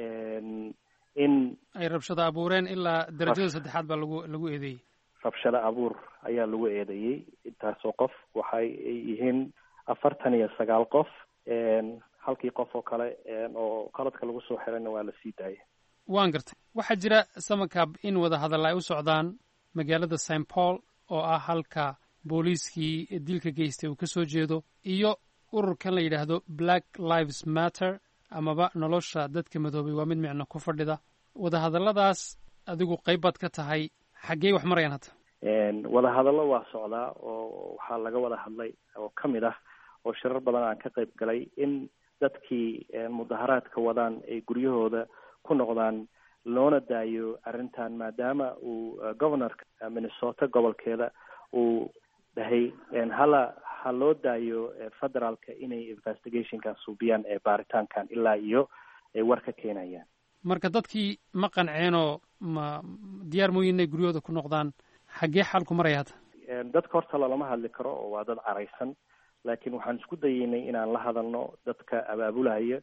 in ay rabshado abuureen ilaa darajada saddexaad baa lagu lagu eedeeyey rabshado abuur ayaa lagu eedeeyey intaasoo qof waxay yihiin afartan iyo sagaal qof halkii qof oo kale oo qaladka lagu soo xirayna waa la sii daayay waan gartay waxaa jira samakaab in wada hadal ay u socdaan magaalada Saint Paul oo ah halka booliiskii dilka geystay uu ka soo jeedo iyo ururkan la yidhaahdo Black Lives Matter amaba nolosha dadka madoobay waa mid micno ku fadhida wadahadalladaas adigu qayb baad ka tahay xaggee wax marayaan hadda wadahadallo waa socdaa oo waxaa laga wada hadlay oo ka mid ah oo shirar badan aan ka qayb galay in dadkii mudaharaadka wadaan ay guryahooda ku noqdaan loona daayo arrintan maadaama uu governorka Minnesota gobolkeeda uu dhahay hala ha loo daayo federaalka inay investigationkan suubiyaan ee baaritaankan ilaa iyo ay war ka keenayaan marka dadkii ma qanceenoo ma diyaar mooyin inay guryahooda ku noqdaan xaggee xaalku maraya hadda dadka horta lalama hadli karo oo waa dad caraysan laakiin waxaan isku dayeynay inaan la hadalno dadka abaabulaya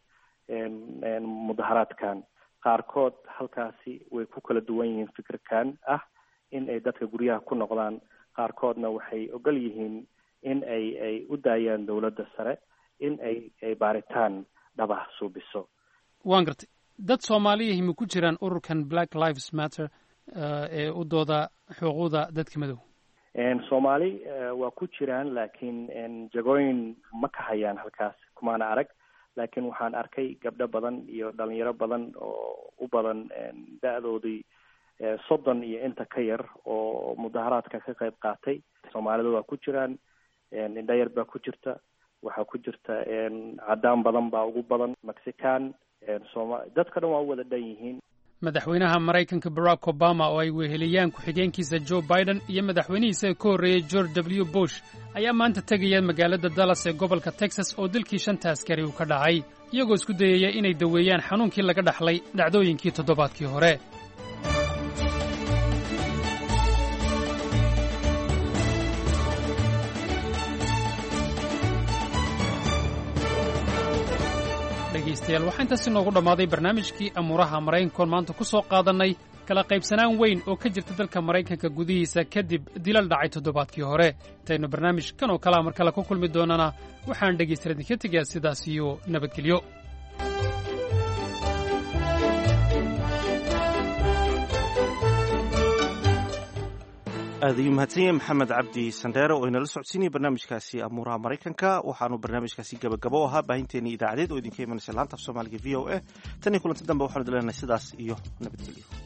mudaharaadkan qaarkood halkaasi way ku kala duwan yihiin fikirkan ah in ay dadka guryaha ku noqdaan qaarkoodna waxay ogol yihiin in ay ay u daayaan dawladda sare in ay ay baaritaan dhaba suubiso waan gartay dad Soomaaliyeed ma ku jiraan ururkan Black Lives Matter ee u dooda xuquuqda dadka madow Soomaali waa ku jiraan laakiin jagooyin ma ka hayaan halkaas kumaana arag laakiin waxaan arkay gabdho badan iyo dhalinyaro badan oo u badan da'doodii soddon iyo inta ka yar oo mudaharaadka ka qayb qaatay Soomaalida waa ku jiraan indhayar baa ku jirta waxaa ku jirta caddaan badan baa ugu badan Mexican Sooma dadka dhan waa u wada dhan yihiin madaxweynaha Mareykanka Barack Obama oo ay weheliyaan ku-xigeenkiisa Joe Biden iyo madaxweynihiisa ka horreeyay George W Bush ayaa maanta tegaya magaalada Dallas ee gobolka Texas oo dilkii shanta askari uu ka dhacay iyagoo isku dayaya inay daweeyaan xanuunkii laga dhaxlay dhacdooyinkii toddobaadkii hore. dhegaystayaal waxaa intaasi noogu dhammaaday barnaamijkii amuuraha maraykankoon maanta ku soo qaadannay kala qaybsanaan weyn oo ka jirta dalka maraykanka gudihiisa kadib dilal dhacay toddobaadkii hore. intaynu barnaamij kan oo kalea mar kale ku kulmi doonana waxaan dhegaystayaal idinka tegayaa sidaas iyo nabadgelyo. aad ayuu mahadsan yahay maxamed cabdi sandheere oo inala socodsiinaya barnaamijkaasi amuuraha maraykanka. waxaanu barnaamijkaasi gabagabo ahaa baahinteenii idaacadeed oo idinka imanaysa laanta af soomaaliga v o a tan iyo kulanti dambe waxaanu idin leenahay sidaas iyo nabadgelyo.